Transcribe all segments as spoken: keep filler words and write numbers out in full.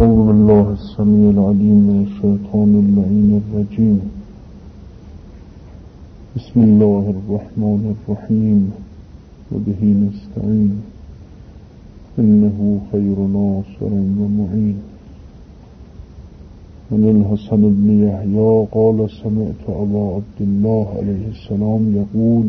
أعوذ بالله السميع العليم من الشيطان اللعين الرجيم. بسم الله الرحمن الرحيم وبه نستعين إنه خير ناصر ومعين. عن الحسن بن يحيى قال سمعت أبا عبد الله عليه السلام يقول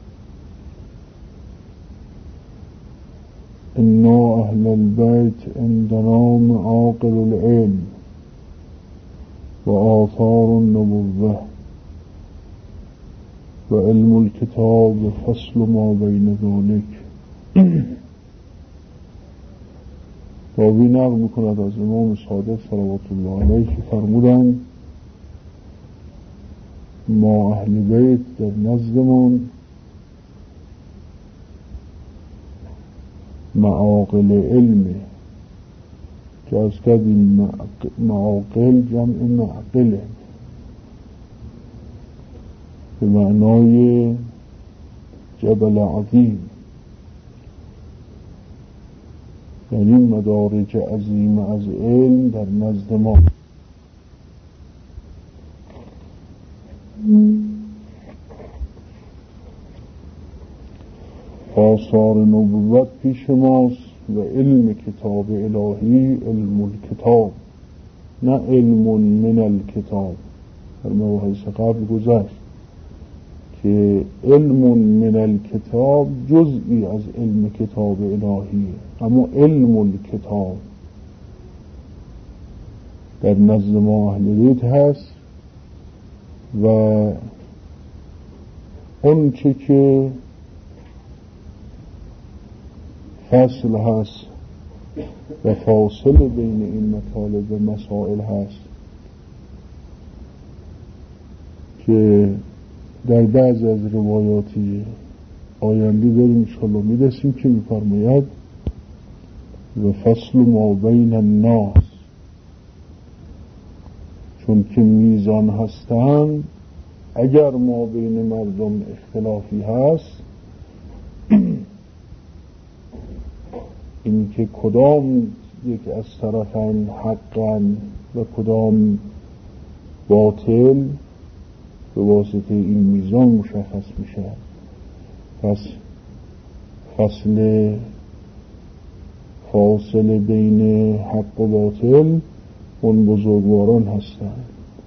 إنا أهل البيت عندنا معاقل العلم وآثار النبوة وعلم الكتاب فصل ما بين ذلك. راوی نقل میکند از امام صادق صلوات الله علیه که فرمودند ما اهل بیت در نزدمان معاقل علمه که از کردیم معاقل جمع معقله به معنای جبل عظیم، یعنی مدارج عظیم از علم در نزد ما. آثار نبوت پیش ماست و علم کتاب الهی علم الکتاب، نه علم من الکتاب. در مباحث قبل گذشت که علم من الکتاب جزئی از علم کتاب الهی، اما علم الکتاب در نزد ما اهل بیت هست و اون چه که فصل هست و فاصله بین این مطالب و مسائل هست که در بعض از روایاتی آینده داریم انشاءالله میرسیم که میفرماید و فصل ما بین الناس، چون که میزان هستند اگر ما بین مردم اختلافی هست این که کدام یک از طرفین حقن و کدام باطل به واسطه این میزان مشخص میشه. پس فصل فاصله بین حق و باطل اون بزرگواران هستند.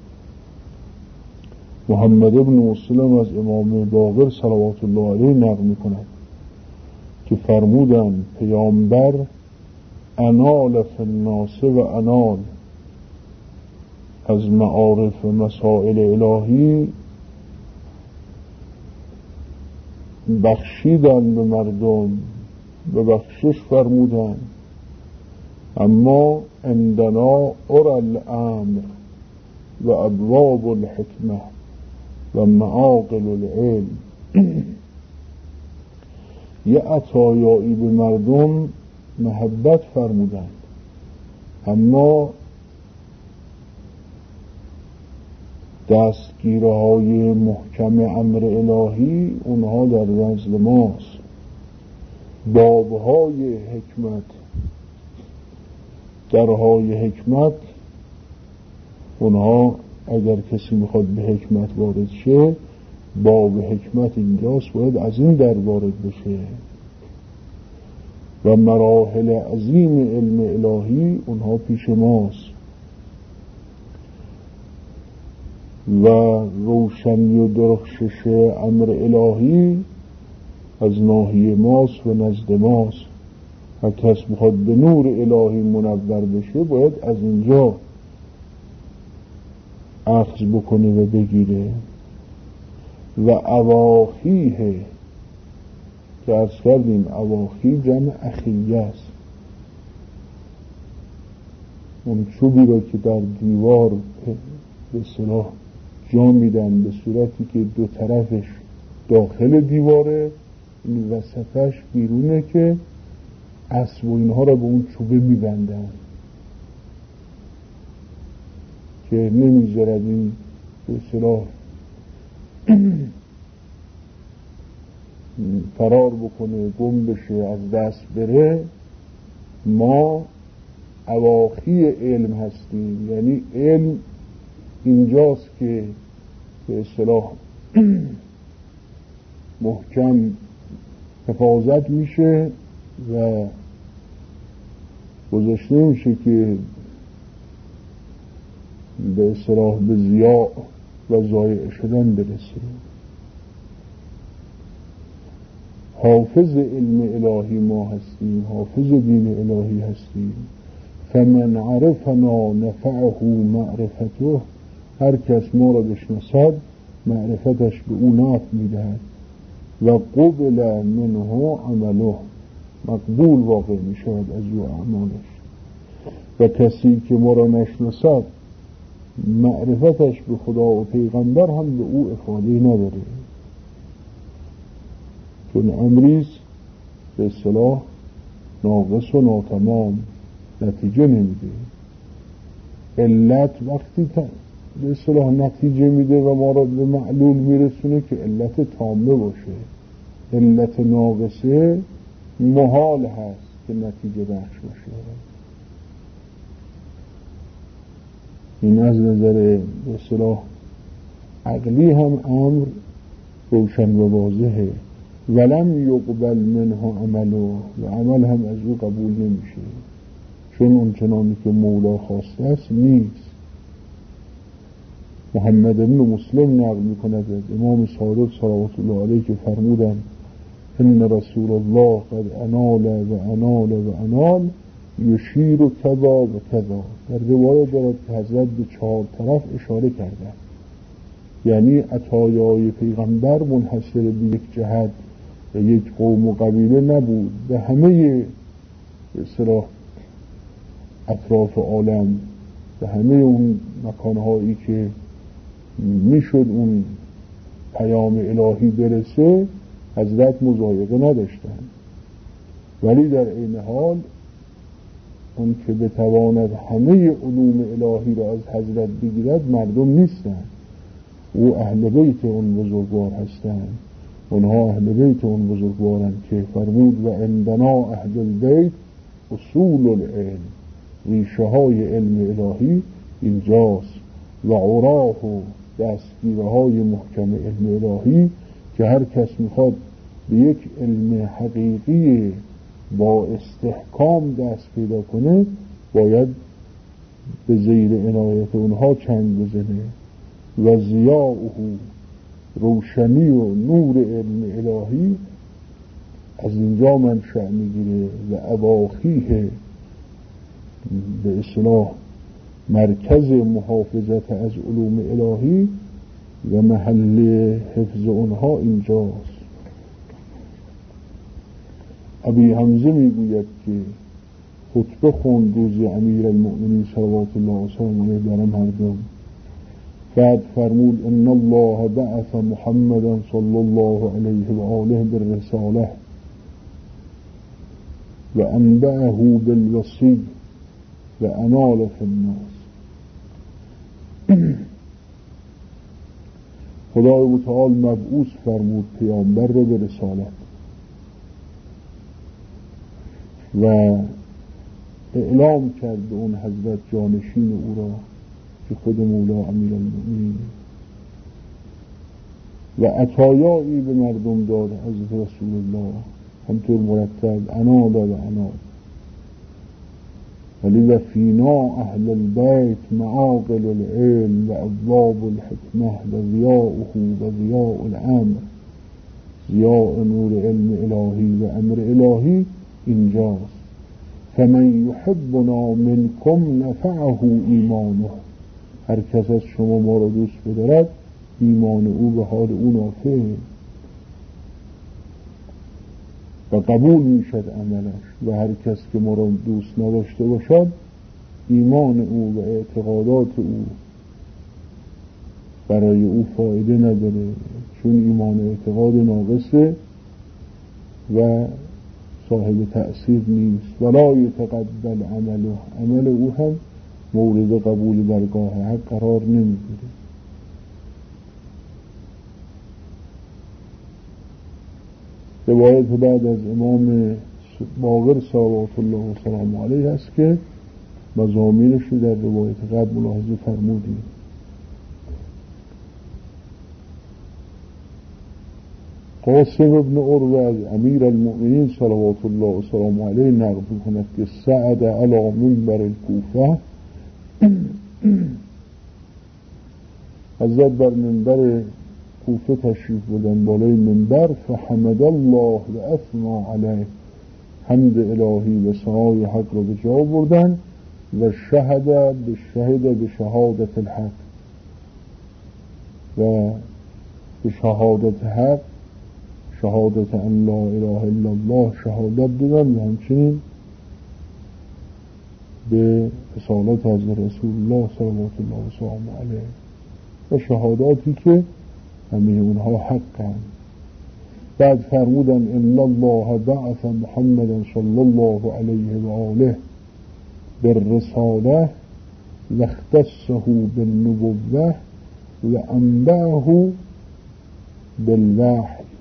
محمد ابن مسلم از امام باقر صلوات الله علیه نقل میکند که فرمودند پیامبر انال فی الناس و انال، از معارف مسائل الهی بخشیدن به مردم، به بخشش فرمودن، اما عندنا ار الامر و ابواب الحکمه و معاقل العلم. یه عطایایی به مردم محبت فرمودن، اما دستگیرهای محکم امر الهی اونها در نزد ماست. بابهای حکمت، درهای حکمت، اونها اگر کسی میخواد به حکمت وارد شه باب حکمت اینجاست، باید از این در وارد بشه. و مراحل عظیم علم الهی اونها پیش ماست و روشنی و درخشش امر الهی از ناحیه ماست و نزد ماست. هر کس بخواد به نور الهی منور بشه باید از اینجا اخذ بکنه و بگیره. و اواخیه که عرض کردیم اواخی جمع اخیه است، اون چوبی را که در دیوار به اصطلاح جا میدن به صورتی که دو طرفش داخل دیواره، این وسطش بیرونه که اسب و اینها را به اون چوبه میبندن که نمیذارد این به اصطلاح فرار بکنه، گم بشه، از دست بره. ما اواخی علم هستیم، یعنی علم اینجاست که به اصطلاح محکم حفاظت میشه و گذاشته میشه که به اصطلاح به ضیاع و ضایع شدن برسه. حافظ علم الهی ما هستیم، حافظ دین الهی هستیم. فمن عرفنا نفعه معرفته، هر کس ما را بشناسد معرفتش به او نفع میدهد. و قبل منه عمله، مقبول واقع می شود از او اعمالش. و کسی که ما را نشناسد معرفتش به خدا و پیغمبر هم به او افاده نداره، چون امریز به اصطلاح ناقص و ناتمام، نتیجه نمیده. علت وقتی به اصطلاح نتیجه میده و ما را به معلول میرسونه که علت تامه باشه. علت ناقصه محال هست که نتیجه بخش باشه. این از نظر به اصطلاح عقلی هم امر روشن و واضحه. ولم یقبل منها عمله، و عمل هم از او قبول نمیشه، چون اون چنانی که مولا خواسته است نیست. محمد بن مسلم نقل میکند از امام صادق صلوات الله علیه که فرمودن ان رسول الله قد انال و انال و انال یشیر و کذا و کذا. در روایت دارد که حضرت به چهار طرف اشاره کردند، یعنی عطایای پیغمبر منحصر به یک جهت و یک قوم و قبیله نبود، به همه به اصطلاح اطراف عالم، به همه اون مکانهایی که میشد اون پیام الهی برسه حضرت مضایقه نداشتن. ولی در این حال اون که بتواند همه علوم الهی را از حضرت بگیرد مردم نیستن، او اهل بیت اون بزرگوار هستند. اونها اهل بیت اون بزرگوارند که فرمود و عندنا اهل البیت اصول العلم، ریشه های علم الهی اینجاست. و عراه و دستگیره های محکم علم الهی که هر کس میخواد به یک علم حقیقی با استحکام دست پیدا کنه باید به زیر عنایت اونها چنگ بزنه. و ضیاء روشنی و نور علم الهی از اینجا منشأ میگیره و اواخیه به اصطلاح مرکز محافظت از علوم الهی و محل حفظ اونها اینجاست. ابی حمزه میگوید که خطبه خوند روزی امیر المؤمنین صلوات الله علیه برای مردم، بعد فرمود ان الله بعث محمدا صلی الله علیه و آله بالرساله و انبعه بالوصی و انال فی الناس. خدای متعال مبعوث فرمود پیامبر را به رسالت و اعلام کرد به اون حضرت جانشین او را که خود مولا امیرالمؤمنین، و عطایایی به مردم داد حضرت رسول الله همطور مرتب انال و انال. ولی و فینا اهل البیت معاقل العلم و ابواب الحکمه و ضیاؤه و ضیاء الامر، ضیاء نور علم الهی و امر الهی اینجاست. فمن یحبنا منکم نفعه ایمانه، هر کس از شما ما را دوست بدارد ایمان او به حال او نافعه و قبول میشد عملش. و هر کس که ما را دوست نداشته باشد ایمان او و اعتقادات او برای او فایده نداره، چون ایمان اعتقاد ناقصه و صاحب تأثیر نیست. ولا یتقبل عمله، عمل او هم مورد قبول درگاه حق قرار نمیگیره. روایت بعد از امام باقر صلوات الله و سلام علیه است که مضامینش رو در روایت قبل ملاحظه فرمودیم. قاسم ابن عروه از امیر المؤمنین صلوات الله و سلام علیه نقل می‌کند که صعد علی منبر الکوفه، حضرت بر منبر کوفه تشریف بردن، بالای منبر، فحمد الله و اثنا علیه، حمد الهی و ثنای حق را به جا بردن، و شهد به شهد به شهادت الحق، و به شهادت حق، شهادت ان لا اله الا الله شهادت دادن، و همچنین به رسالت حضرت رسول الله صلوات الله و سلام علیه و شهاداتی که همه اونها حقن. بعد فرمودن ان الله بعث محمدا صلی الله علیه و آله بالرساله و اختصه بالنبوه و انبأه بالوحی.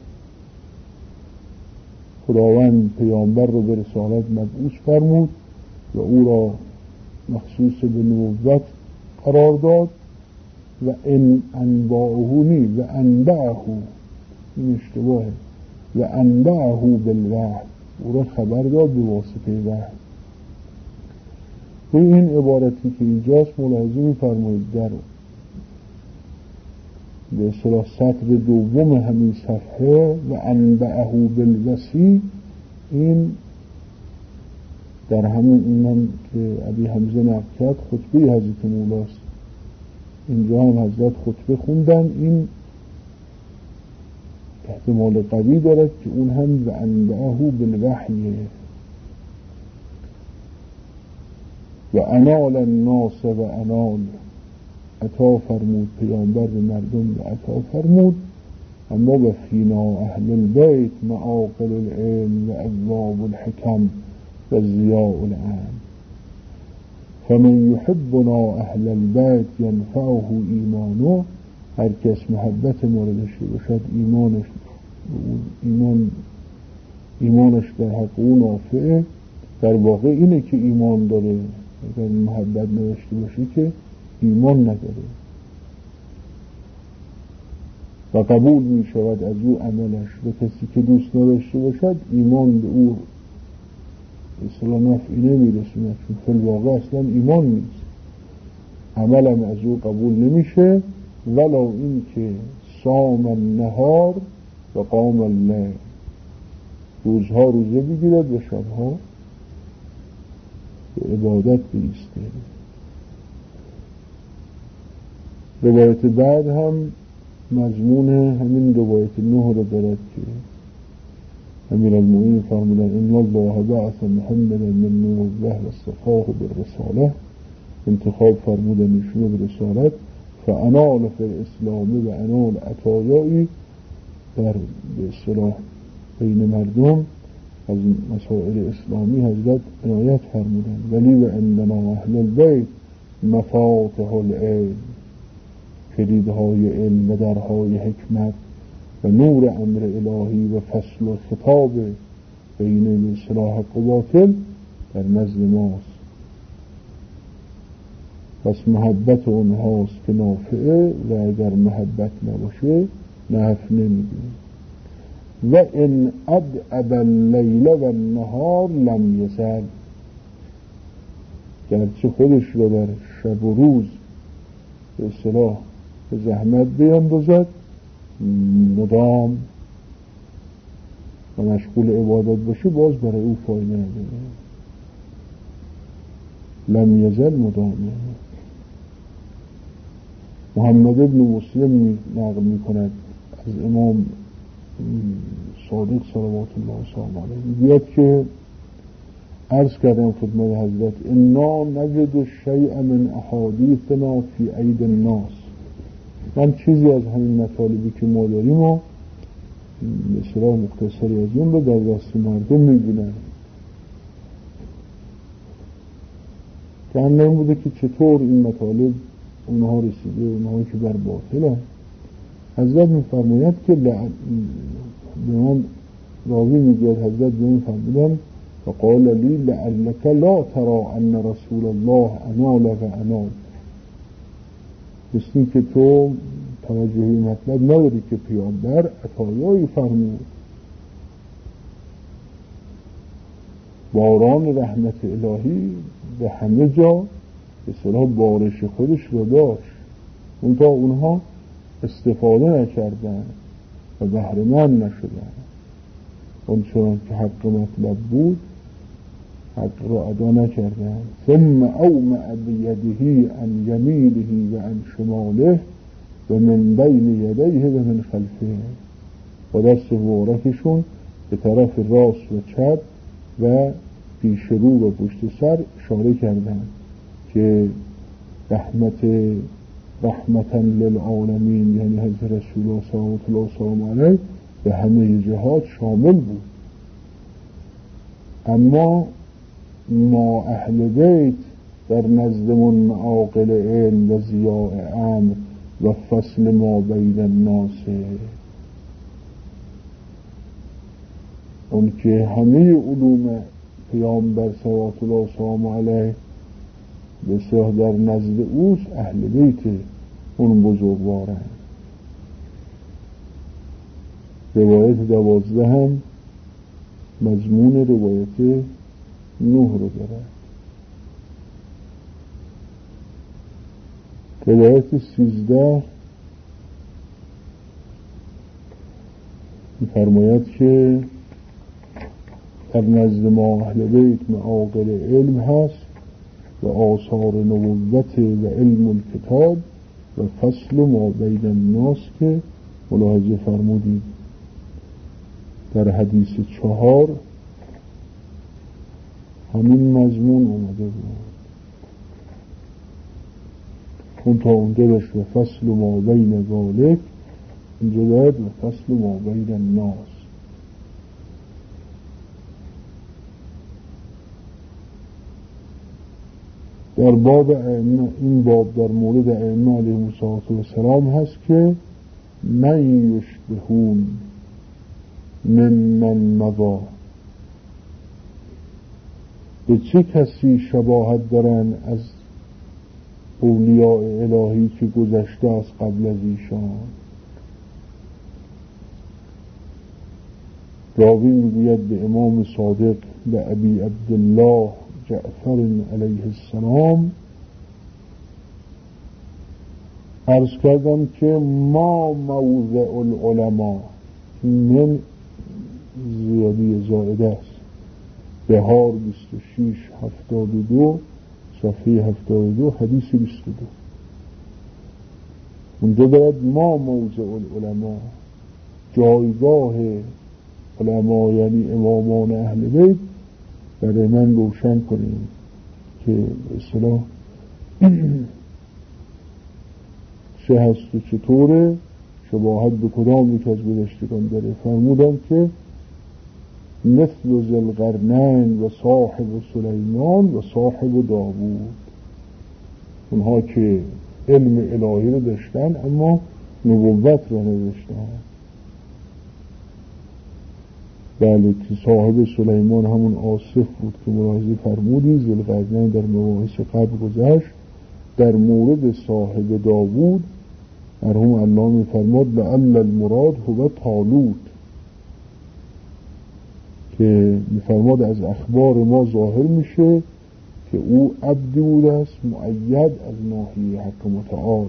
خداوند پیامبر رو به رسالت مبعوث فرمود و او را مخصوص به نبوت قرار داد، و ان انبأه نی و انبأه، این اشتباهه، و انبأه بالوحی، او را خبر داد به واسطه وحی. و این عبارتی که اینجاست ملاحظه می‌فرمایید در به اصطلاح سطر دوم همین صفحه، و انبأه بالوصی، این در همین اینم که ابی حمزه نقل کرد خطبه حضرت مولاست، اینجا هم حضرت خطبه خوندن. این احتمال قوی دارد که اون هم و انبأه بالوحیه. و انال الناس و انال، عطا فرمود پیامبر به مردم و عطا فرمود، اما و فینا اهل البیت معاقل العلم و ابواب الحکم و ضیاء العلم، فمن یحبنا اهل البیت ینفعه ایمانه، هر کس محبت ما را داشته باشد ایمانش ایمان ایمانش در حق او نافعه. در واقع اینه که ایمان داره، اگر محبت نداشته باشه که ایمان نداره و قبول می شود از او عملش. و کسی که دوست نداشته باشد ایمان به او اصلا نفعی نمی رسوند، چون فی الواقع اصلا ایمان نیست، عملم از او قبول نمیشه. ولو این که صام النهار و قام اللیل، روزها روزه بگیرد و شبها به عبادت بیسته. روایت بعد هم مضمون همین روایت نه رو دارد که امیر المؤمنین فرمودن ان الله بعث محمدا من نبوه و اصطفاه بالرساله، انتخاب فرمودن ایشونو به رسالت، فانال فی الاسلام و انال عطایایی، در به اصطلاح بین مردم از مسائل اسلامی حضرت عنایت فرمودن. ولی و عندنا اهل البیت مفاتح العلم، کلیدهای علم و درهای حکمت و نور امر الهی و فصل و خطاب بین اصلاح حق و باطل در نزد ماست. پس محبت اونهاست که نافعه، و اگر محبت نباشه نفع نمیده. و ان ادعب اللیل و النهار لم یزل، گرچه خودش را در شب و روز به اصطلاح به زحمت بیندازد، مدام و مشغول عبادت باشه، باز برای او فایده نداره. لم یزل مدام. محمد ابن مسلم نقل می کند از امام صادق صلوات الله و سلام علیه، بیاد که عرض کردم خدمت حضرت انا نجد الشیء من احادیثنا فی اید الناس، من چیزی از همین مطالبی که ما داریم و به اصطلاح مختصری از اون رو در دست مردم میبینن، که هم نمیده که چطور این مطالب اونها رسیده، اونها که بر باطل هم. حضرت میفرماید که به من راوی میگوید حضرت به من فرمودن فقال لی لعلک لا ترى ان رسول الله انال و انال، مثل که تو توجهی مطلب نداری که پیامبر عطایایی فرمود، باران رحمت الهی به همه جا به صلاح بارش خودش رو داشت، اون تا اونها استفاده نکردن و بهره مند نشدن، اون چون که حق مطلب بود حق را ادا نکردن. ثم اومع بیده عن یمینه و عن شماله و من بین یدیه و من خلفه، با دست مبارکشون به طرف راست و چپ و پیش رو و پشت سر اشاره کردن که رحمت رحمتا للعالمین، یعنی حضرت رسول الله صلی الله علیه و آله به همه جهات شامل بود. اما ما اهل بیت در نزدمون معاقل علم و ضیاء امر و فصل ما بین الناس، اون که همه علوم پیامبر صلوات الله و علیه بسیار در نزد اوست، اهل بیت اون بزرگوارن. روایت دوازده هم مضمون روایت نه رو داره. روایت سیزده می‌فرماید که در نزد ما اهل بیت معاقل علم هست و آثار نبوت و علم الکتاب و فصل ما بین الناس که ملاحظه فرمودید در حدیث چهار همین مضمون اومده بود. اون تا اونجا داشت و فصل ما بین ذالک، اینجا دارد و فصل ما بین الناس. در باب ائمه، این باب در مورد ائمه علیهم السلام هست که من یشبهون ممن مضی، به چه کسی شباهت دارن از اولیاء الهی که گذشته از قبل از ایشان. راوی میگوید به امام صادق به ابی عبدالله جعفر علیه السلام عرض کردم که ما موضع العلماء، من زیادی زائده است، بهار بیست و شش هفتاد و دو صفحه هفتاد و دو حدیث بیست و دو. اونجا دارد ما موضع العلماء، جایگاه علما یعنی امامان اهل بیت برای من روشن کنیم که به اصطلاح چه هست و چطوره، شباهت به کدام یک از گذشتگان داره. فرمودم که مثل ذوالقرنین و صاحب سلیمان و صاحب داوود، اونها که علم الهی رو داشتن اما نبوت رو نداشتن. بله که صاحب سلیمان همون آصف بود که ملاحظه فرمودی ذوالقرنین در مباحث قبل گذشت. در مورد صاحب داوود مرحوم علامه می‌فرماد لعل المراد هو طالوت، که می‌فرماد از اخبار ما ظاهر میشه که او عبدی بوده است مؤید از ناحیه حق متعال،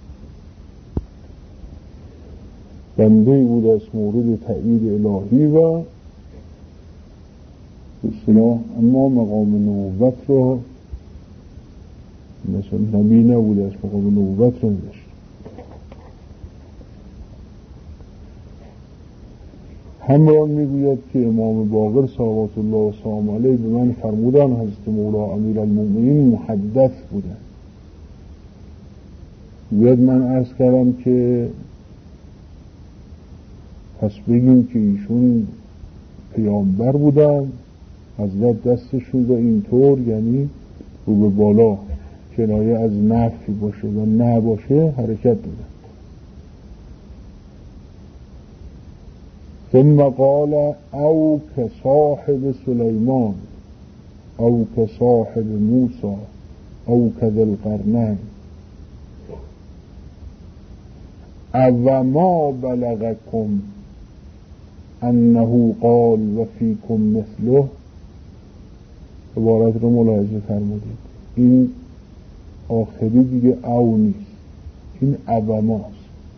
بنده بوده است مورد تأیید الهی و اصطلاح، اما مقام نبوت رو مثلا نبی نبوده است، مقام نبوت رو نداشت. همران میگوید که امام باقر صلوات الله و سلام علیه به من فرمودن حضرت مولا امیرالمومنین محدث بودن. میگوید من عرض کردم که پس بگیم که ایشون پیامبر بودن، حضرت دستشون رو اینطور یعنی رو به بالا کنایه از نفی باشه و نه باشه حرکت دادن. ثم قال او که صاحب سلیمان، او که صاحب موسی او که ذی القرنین او ما بلغکم انه قال و فیکم مثله. عبارت رو ملاحظه فرمودید، این آخری دیگه او نیست، این او ماست.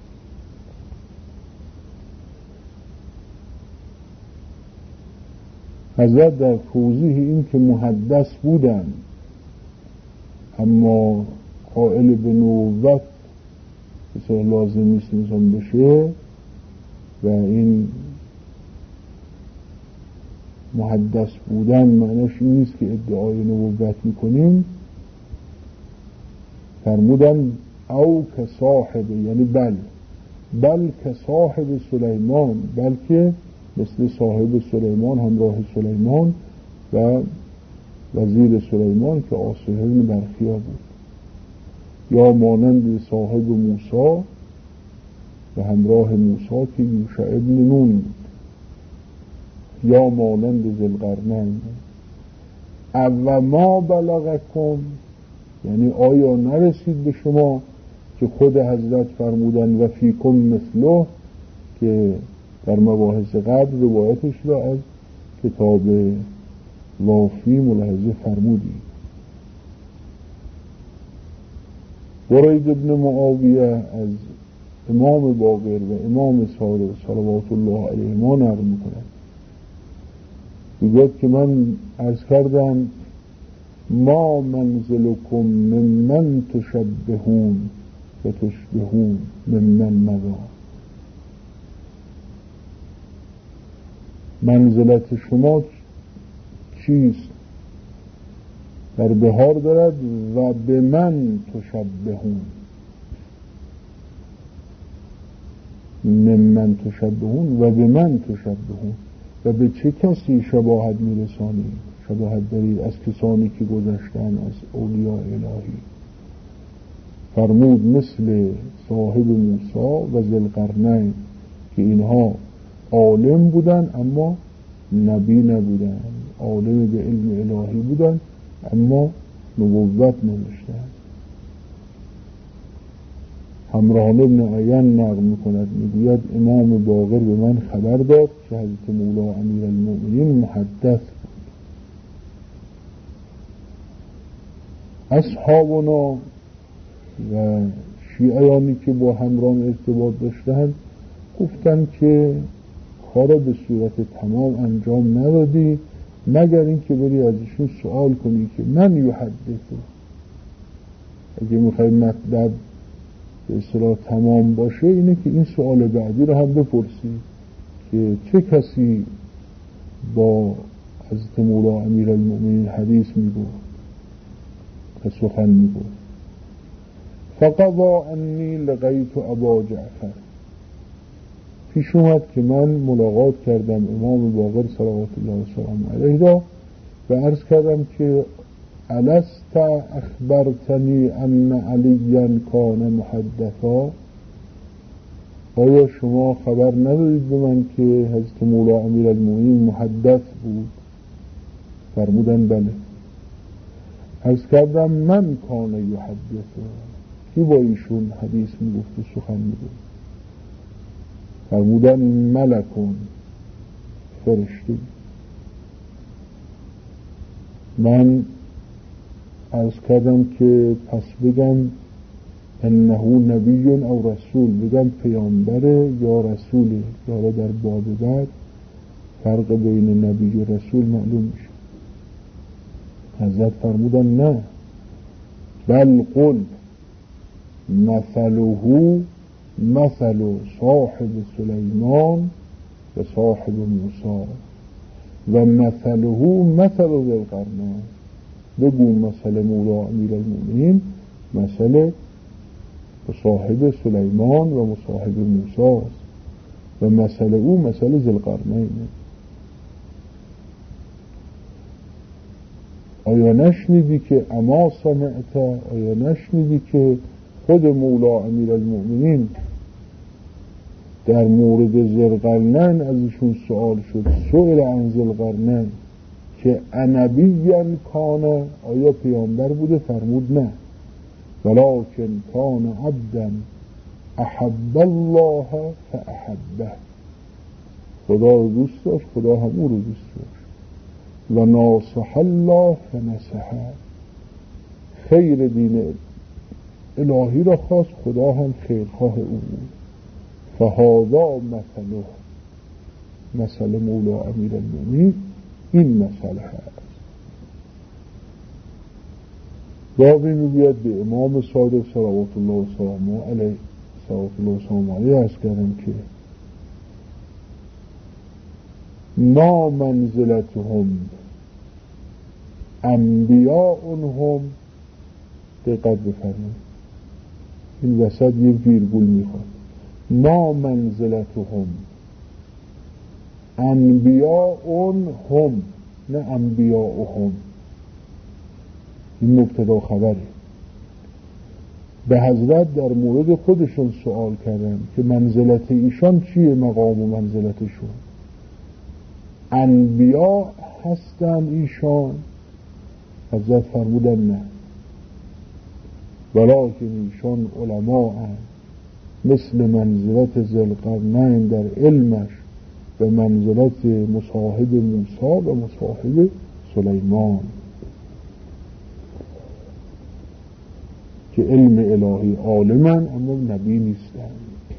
حضرت در توضیح این که محدث بودن اما قائل به نبوت بسیار لازم نیست انسان بشه و این محدث بودن معنیش این نیست که ادعای نبوت میکنیم، فرمودن او که صاحب، یعنی بل بل که صاحب سلیمان، بلکه مثل صاحب سلیمان، همراه سلیمان و وزیر سلیمان که آصح بن برخیا بود، یا مانند صاحب موسی و همراه موسی که یوشع ابن نون بود، یا مانند ذی القرنین. او ما بلغکم، یعنی آیا نرسید به شما که خود حضرت فرمودن و فیکم مثله، که در مباحث قبل روایتش را از کتاب وافی ملاحظه فرمودید. برید ابن معاویه از امام باقر و امام صادق صلوات الله علیهما نقل میکند، میگوید که من عرض کردم ما منزلکم ممن تشبهون و تشبهون ممن مضی، منزلت شما چیست؟ در بهار دارد و به من تشبهون، ممن تشبهون و به من تشبهون، و به چه کسی شباهت میرسانید؟ شباهت دارید از کسانی که گذشتن از اولیاء الهی. فرمود مثل صاحب موسی و ذی القرنین که اینها عالم بودن اما نبی نبودن، عالم به علم الهی بودن اما نبوت نداشتن. همران ابن عین نقل میکند، میگوید امام باقر به من خبر داد که حضرت مولا امیر المؤمنین محدث بود. اصحابنا و شیعیانی که با همران ارتباط داشتند گفتن که کارا به صورت تمام انجام ندادی مگر این که بری ازشون سوال کنی که من یحدثو، اگه میخوای مطلب به اصطلاح تمام باشه اینه که این سوال بعدی رو هم بپرسی که چه کسی با حضرت مولا امیر المؤمنین حدیث میگو و سخن میگو. فقضا انی لقیت ابا جعفر، پیش اومد که من ملاقات کردم امام باقر صلوات الله و سلام علیه را و عرض کردم که الست اخبرتنی ان علیا کان محدثا، آیا شما خبر ندادید به من که حضرت مولا امیر المؤمنین محدث بود؟ فرمودن بله. عرض کردم من کان یحدثا، کی با ایشون حدیث میگفت و سخن میگفت؟ فرمودن ملکون، فرشته. من عرض کردم که پس بگم انه نبی او رسول، بگم پیامبره یا رسوله، یا در باب بعد فرق بین نبی و رسول معلوم میشه. حضرت فرمودن نه، بل قل مثله مثل صاحب سلیمان و صاحب موسی و مثله مثل ذی القرنین، بگو مثل مولا امیر المؤمنین مثل صاحب سلیمان و صاحب موسی است و مثل او مثل ذی القرنین. آیا نشنیدی که اما سمعت، آیا نشنیدی که خود مولا امیر المؤمنین در مورد ذی القرنین ازشون سوال شد، سئل عن ذی القرنین، که انبیا کان، آیا پیامبر بوده؟ فرمود نه، ولکن کان عبدا احب الله فاحبه، خدا رو دوست داشت، خدا هم او رو دوست داشت. و ناصح الله فنصحه، خیر دین الهی را خواست، خدا هم خیرخواه او بود. فهذا مثله، مثل مولا امیرالمومنین این مثل هست. باقی میگوید به امام صادق صلوات الله و سلامه علیه صلوات الله و سلامه علیه عرض کردم که ما منزلتهم انبیاءهم، دقت بفرمایید این وسط یه ویرگول میخواد، ما منزلتهم انبیاءهم نه انبیاءهم، این مبتدا خبره. به حضرت در مورد خودشون سوال کردن که منزلت ایشان چیه، مقام و منزلتشون. انبیا هستن ایشان؟ حضرت فرمودن نه، ولکن ایشان علماء هستند، مثل منزلت ذوالقرنین در علمش و منزلت مصاحب موسی و مصاحب سلیمان، که علم الهی عالمن اما نبی نیستن.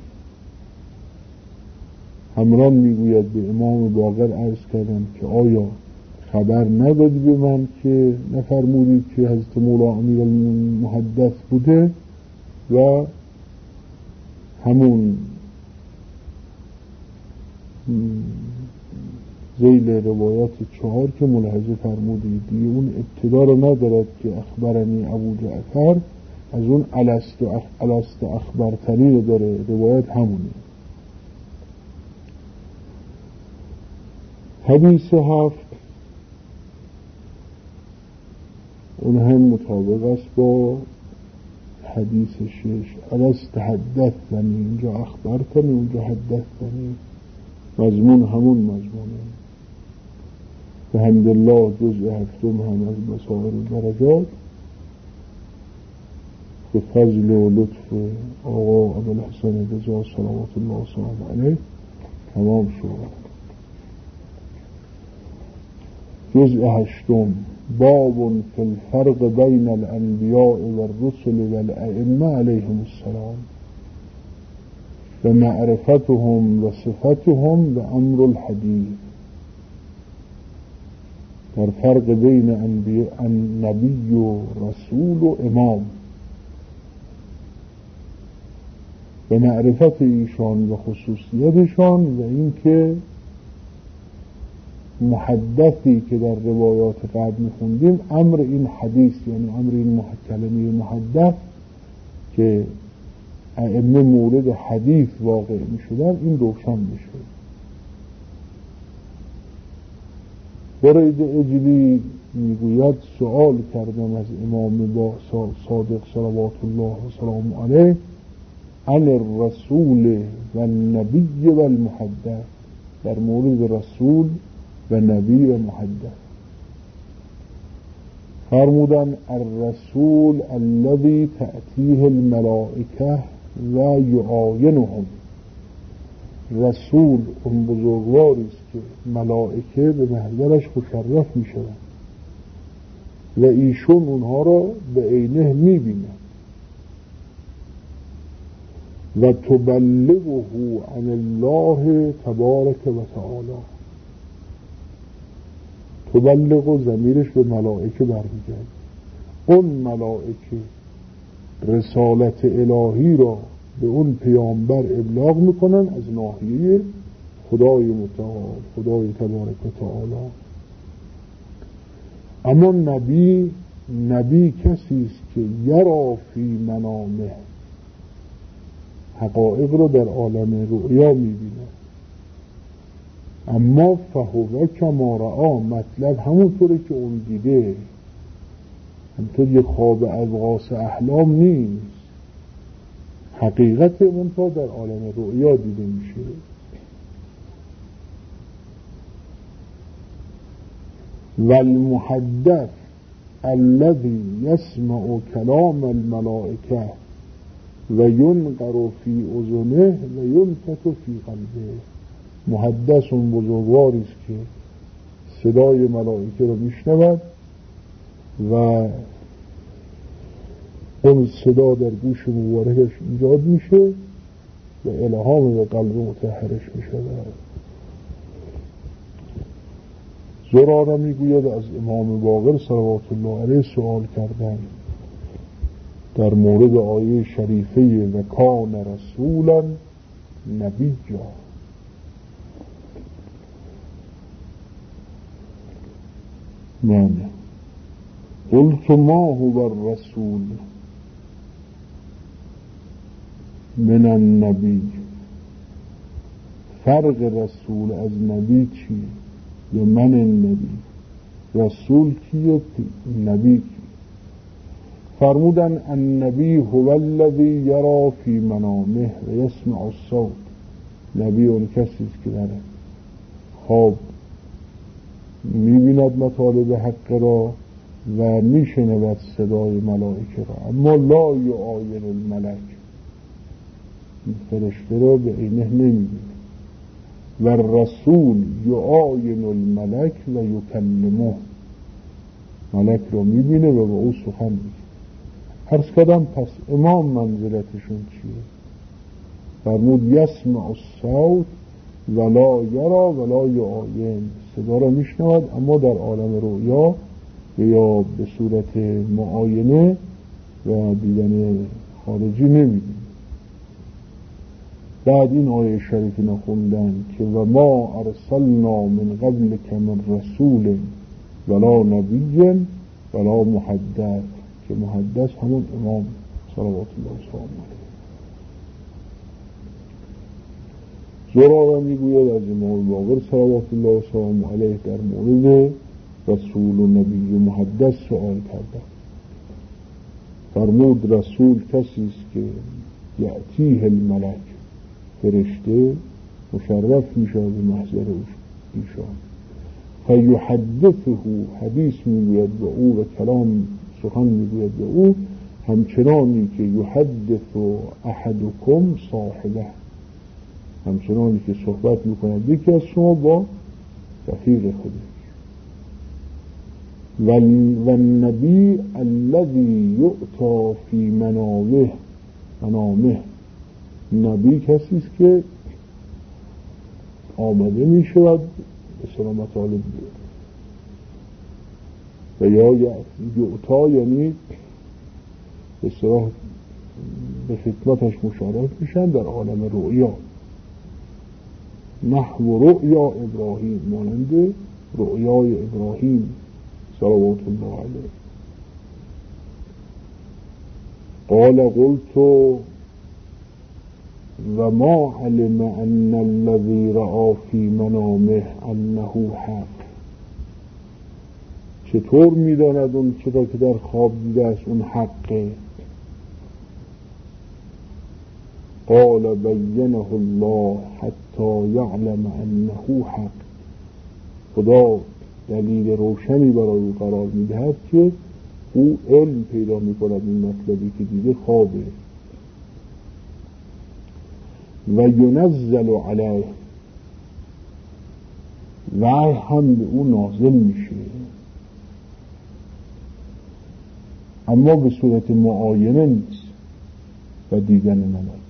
همران میگوید به امام باقر عرض کردم که آیا خبر ندادی به من که نفرمودید که حضرت مولا امیرالمحدث بوده؟ و همون ذیل روایات چهار که ملاحظه فرمودید دیگه اون ابتدا رو ندارد که اخبرنی ابو جعفر، از اون الست اخ... الست اخبرتنی رو داره، روایت همونه. حدیث هفت اون هم مطابق است با حدیث شش، الست حدثنی، اینجا اخبرتنی اونجا حدثنی، مضمون همون مضمونه. به حمدالله جزء هفتم هم از بصائر درجات به فضل و لطف آقا ابوالحسن رضا صلوات الله و سلامه علیه تمام شد. جزء هشتم باب فی الفرق بین الانبیاء و الرسل و الائمه علیهم السلام و معرفتهم و صفتهم و امر الحدیث. در فرق بین نبی و رسول و امام و معرفت ایشان و خصوصیتشان و اینکه محدثی که در روایات قبل میخوندیم امر این حدیث، یعنی امر این کلمه محدث که ائمه مورد حدیث واقع میشدن، این روشن میشه. برید اجلی میگوید سوال کردم از امام با صادق صلوات الله و سلام علیه عن الرسول و النبی و المحدث، در مورد رسول و نبی و محدث. فرمودن الرسول الذي تأتيه الملائکه و یعاینهم، رسول اون بزرگواری است که ملائکه به محضرش مشرف می شوند و ایشون اونها را به عینه می بینند و تبلغه عن الله تبارک و تعالی. تبلغ و ضمیرش به ملائکه برمیگرد. اون ملائکه رسالت الهی را به اون پیامبر ابلاغ میکنن از ناحیه خدای متعال، خدای تبارک و تعالی. اما نبی نبی کسی است که یرا فی منامه، حقایق رو در عالم رؤیا میبینه. اما فهو کما رآ، مطلب همونطوره که اون دیده، همونطور یه خواب ابغاث احلام نیست، حقیقت اون تا در عالم رؤیا دیده میشه. و المحدث الذي يسمع كلام الملائكه و ینقر فی اذنه و ینکت فی قلبه. محدث اون بزرگواری است که صدای ملائکه رو میشنود و اون صدا در گوش مبارکش ایجاد میشه و الهام به قلب مطهرش میشود. زراره میگوید از امام باقر صلوات الله علیه سوال کردن در مورد آیه شریفه و کان رسولا نبیا. من قلت ما هو الرسول من النبی. فرق رسول از نبی چیه؟ یا من النبی، رسول کیه، نبی کیه؟ فرمودن النبی هو الذی یرا فی منامه و یسمع الصوت. نبی اون کسی است که در خواب میبیند مطالب حق را و میشنود صدای ملائکه را، اما لا یعاین الملک، فرشته را به عینه نمیبیند. و الرسول یعاین الملک و یکلمه، ملک را میبینه و به او سخن میگه. عرض کردم پس امام منزلتشون چیه؟ فرمود یسمع الصوت ولا یرا ولا یعاین، صدا را میشنود اما در عالم رؤیا یا به صورت معاینه و دیدن خارجی نمیبینه. بعد این آیه شریفی نخوندن که و ما ارسلنا من قبل که من رسول ولا نبی ولا محدث، که محدث همون امام صلوات الله وسلامه علیه. زراره میگوید از امام باقر صلوات الله وسلامه علیه در مورد رسول و نبی و محدث سؤال کردن. فرمود رسول کسی است که یأتیه الملک، فرشته مشرف میشه به محضر ایشان، فیحدثه، حدیث میگوید به او و کلام سخن میگوید به او، همچنانی که یحدث احدکم صاحبه، همچنانی که صحبت میکند یکی از شما با رفیق خودش. و النبی الذی یؤتی فی منامه، منامه نبی کسی است که آمده می شود به سلام مطالب و یا یعطا یعنی به صلاح به خدمتش مشارک میشن در عالم رؤیا، نحو رؤیا ابراهیم، مانند رؤیای ابراهیم صلوات الله علیه. قال قلت و ما علم ان الذی رأى فی منامه انه حق، چطور میداند اون چرا که در خواب دیده است اون حقه؟ قال بینه الله حتی یعلم انه حق، خدا دلیل روشنی برای او قرار میدهد که او علم پیدا میکند این مطلبی که دیده خوابه. و ینزل علیه، وحی هم به او نازل میشه اما به صورت معاینه نیست و دیدن ملک.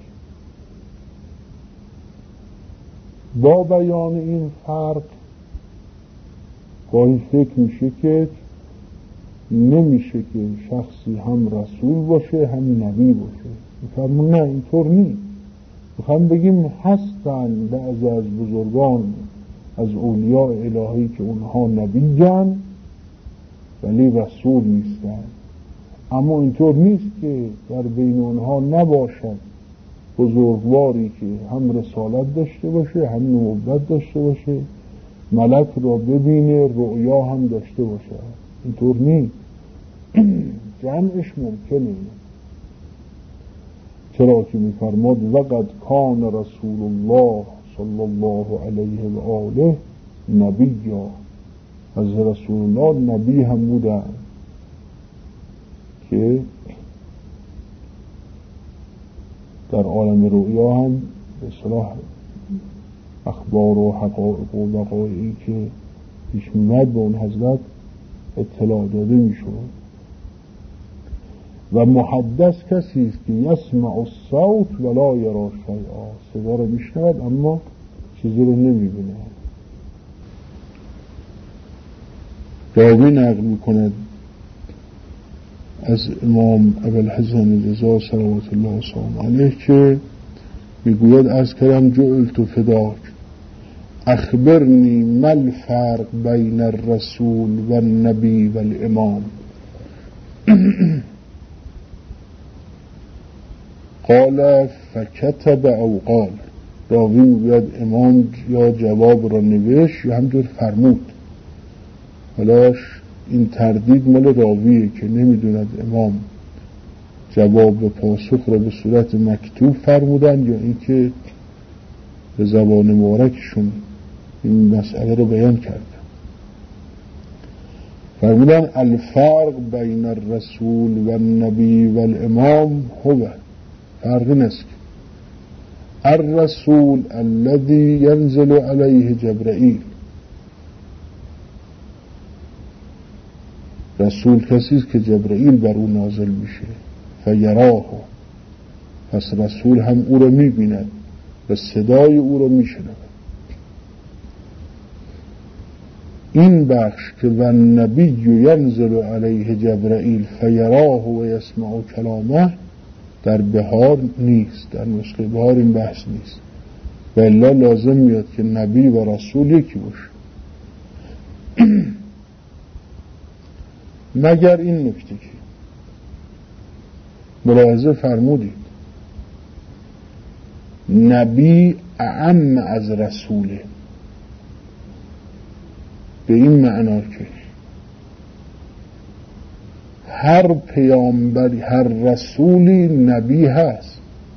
با بیان این فرق گاهی فکر میشه که نمیشه که شخصی هم رسول باشه هم نبی باشه. میفرمون نه اینطور نیست، میخوام بگیم هستن بعضی از بزرگان از اولیاء الهی که اونها نبی‌اند ولی رسول نیستن، اما اینطور نیست که در بین اونها نباشد بزرگواری که هم رسالت داشته باشه هم نبوت داشته باشه، ملک را ببینه، رؤیا هم داشته باشه. اینطور نیست. جمعش ممکنه، چرا که میفرماد وقد کان رسول الله صلی الله علیه و آله نبیا، از رسول الله نبی هم بودن که در عالم رؤیا هم به اصطلاح اخبار و حقایق و وقایعی که پیش می‌آمد به اون حضرت اطلاع داده می‌شد. و محدث کسی است که یسمع الصوت ولا یرا شیئا، صدا رو میشنود اما چیزی رو نمیبینه. راوی نقل میکند از امام ابوالحسن رضا صلوات الله وسلامه علیه که میگوید از کردم جعلت فداک اخبرنی ما الفرق بین الرسول و النبی و الامام. قال فکتب او قال، راوی میگوید امام یا جواب را نوشت یا همجور فرمود. حالاش این تردید مال راویه که نمیدوند امام جواب و پاسخ را به صورت مکتوب فرمودن یا اینکه به زبان مبارکشون این مسئله رو بیان کردن. فرمودن الفرق بین الرسول و النبی و الامام هو، فرق نست الرسول الذي ينزل عليه جبرائيل، رسول کسی است که جبرائیل بر او نازل میشه. فیراه، پس رسول هم او رو میبیند و صدای او رو میشنود. این بخش که و النبی ینزل علیه جبرائیل فیراه و یسمع کلامه در بهار نیست، در نسخه بهار این بحث نیست و الا لازم میاد که نبی و رسول یکی باشه. مگر این نکته که ملاحظه فرمودید نبی اعم از رسوله، به این معنا که هر پیامبری هر رسولی نبی هست،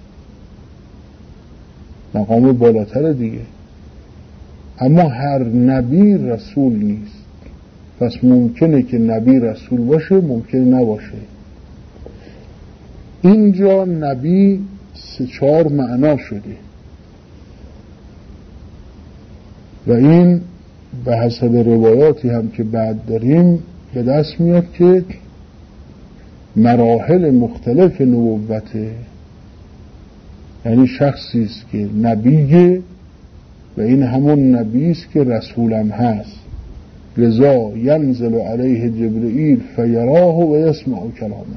مقام بالاتر دیگه، اما هر نبی رسول نیست. پس ممکنه که نبی رسول باشه، ممکنه نباشه. اینجا نبی سه چهار معنا شده و این به حسب روایاتی هم که بعد داریم به دست میاد که مراحل مختلف نبوته، یعنی شخصی است که نبیه و این همون نبی است که رسولم هست. لذا ینزل علیه جبرائیل فیراه و یسمع کلامه.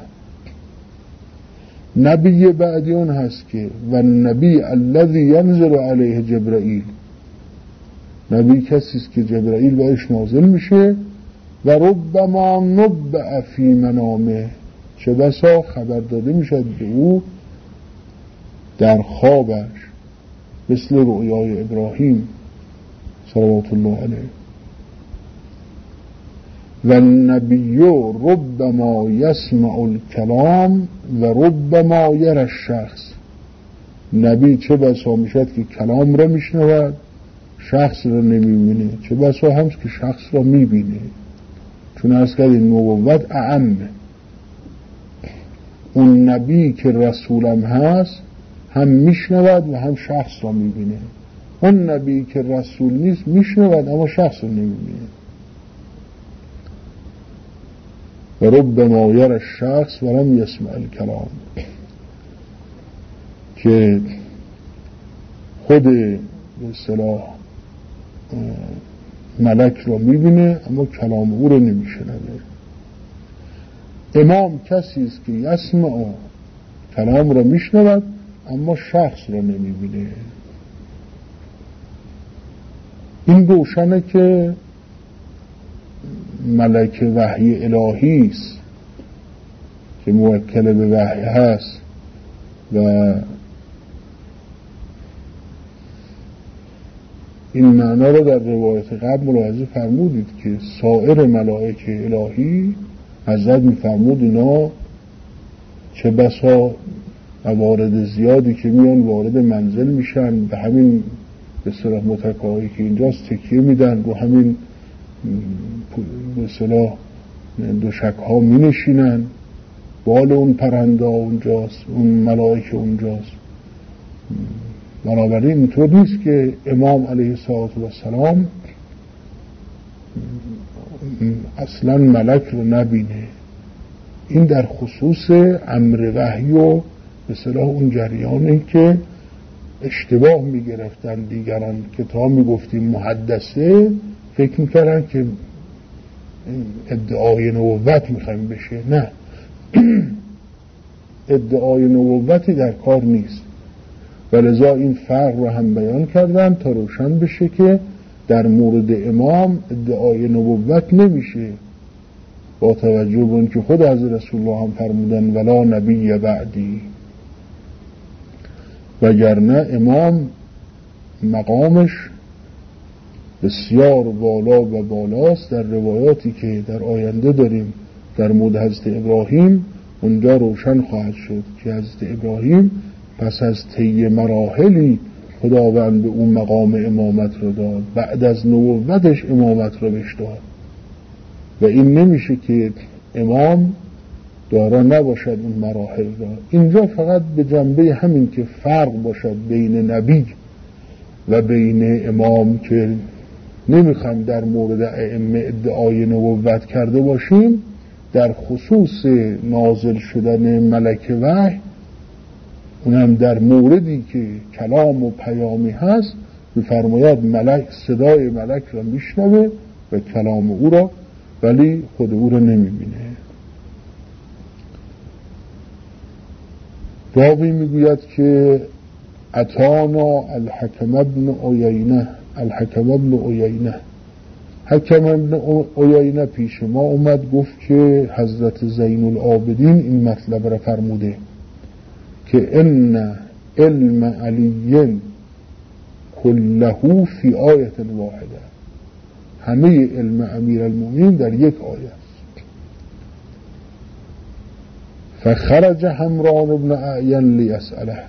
نبی بعدی اون هست که و النبی الذی ینزل علیه جبرائیل، نبی کسی است که جبرائیل بهش نازل میشه. و ربما نبع فی منامه، چه بسا خبر داده میشد به او در خوابش، مثل رؤیای ابراهیم صلوات الله علیه. و النبی ربما یسمع الکلام و ربما یرى الشخص، نبی چه بسا میشد که کلام را میشنود، شخص را نمیبینه، چه بسا همست که شخص را میبینه. چون از که این نبوت اعمه، اون نبی که رسولم هست هم میشنود و هم شخص را میبینه. اون نبی که رسول نیست میشنود اما شخص را نمیبینه. و ربما یرى الشخص و لم یسمع الکلام، که خود به اصطلاح ملک را میبینه اما کلام او را نمیشنوه. امام کسی است که یسمع کلام را میشنود اما شخص را نمیبینه. این روشنه که ملک وحی الهی است که موکل به وحی هست و این معنا رو در روایت قبل ملاحظه فرمودید که سایر ملائکه الهی حضرت میفرمود اینا چه بسا موارد زیادی که میان وارد منزل میشن به همین به صورت متکایی که اینجاست تکیه میدن رو همین به اصطلاح دوشک ها می نشینن، بال اون پرنده ها اونجاست، اون ملائکه اونجاست. بنابراین اینطور نیست که امام علیه السلام اصلا ملک رو نبینه. این در خصوص امر وحی و به اصطلاح اون جریانی که اشتباه می گرفتن دیگران که تا می گفتیم محدثه فکر می کردن که ادعای نبوت می خواهیم بشه. نه، ادعای نبوتی در کار نیست، ولذا این فرق رو هم بیان کردن تا روشن بشه که در مورد امام ادعای نبوت نمیشه، با توجه به اینکه خود از رسول الله هم فرمودن ولا نبی بعدی، وگرنه امام مقامش بسیار بالا و بالاست. در روایاتی که در آینده داریم در مورد حضرت ابراهیم اونجا روشن خواهد شد که حضرت ابراهیم پس از طی مراحلی خداوند به اون مقام امامت رو داد، بعد از نبوتش امامت رو بهش داد. و این نمیشه که امام دارا نباشد اون مراحل را. اینجا فقط به جنبه همین که فرق باشد بین نبی و بین امام که نمیخوایم در مورد ائمه ادعای نبوت کرده باشیم، در خصوص نازل شدن ملک وحی اونم در موردی که کلام و پیامی هست میفرماید ملک صدای ملک را میشنوه و کلام او را، ولی خود او را نمیبینه. راوی میگوید که اتانا الحکم ابن عیینه الحکم ابن عیینه حکم ابن عیینه پیش ما اومد، گفت که حضرت زین العابدین این مطلب را فرموده که ان علم علی کله فی آیه واحده، همه علم امیر المؤمنین در یک آیه است. فخرج حمران ابن اعین لیسأله،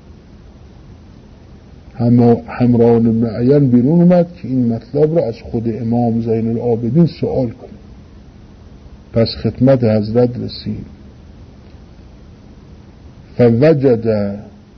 حمران ابن اعین بیرون اومد که این مطلب را از خود امام زین العابدین سوال کنه. پس خدمت حضرت رسید. فوجد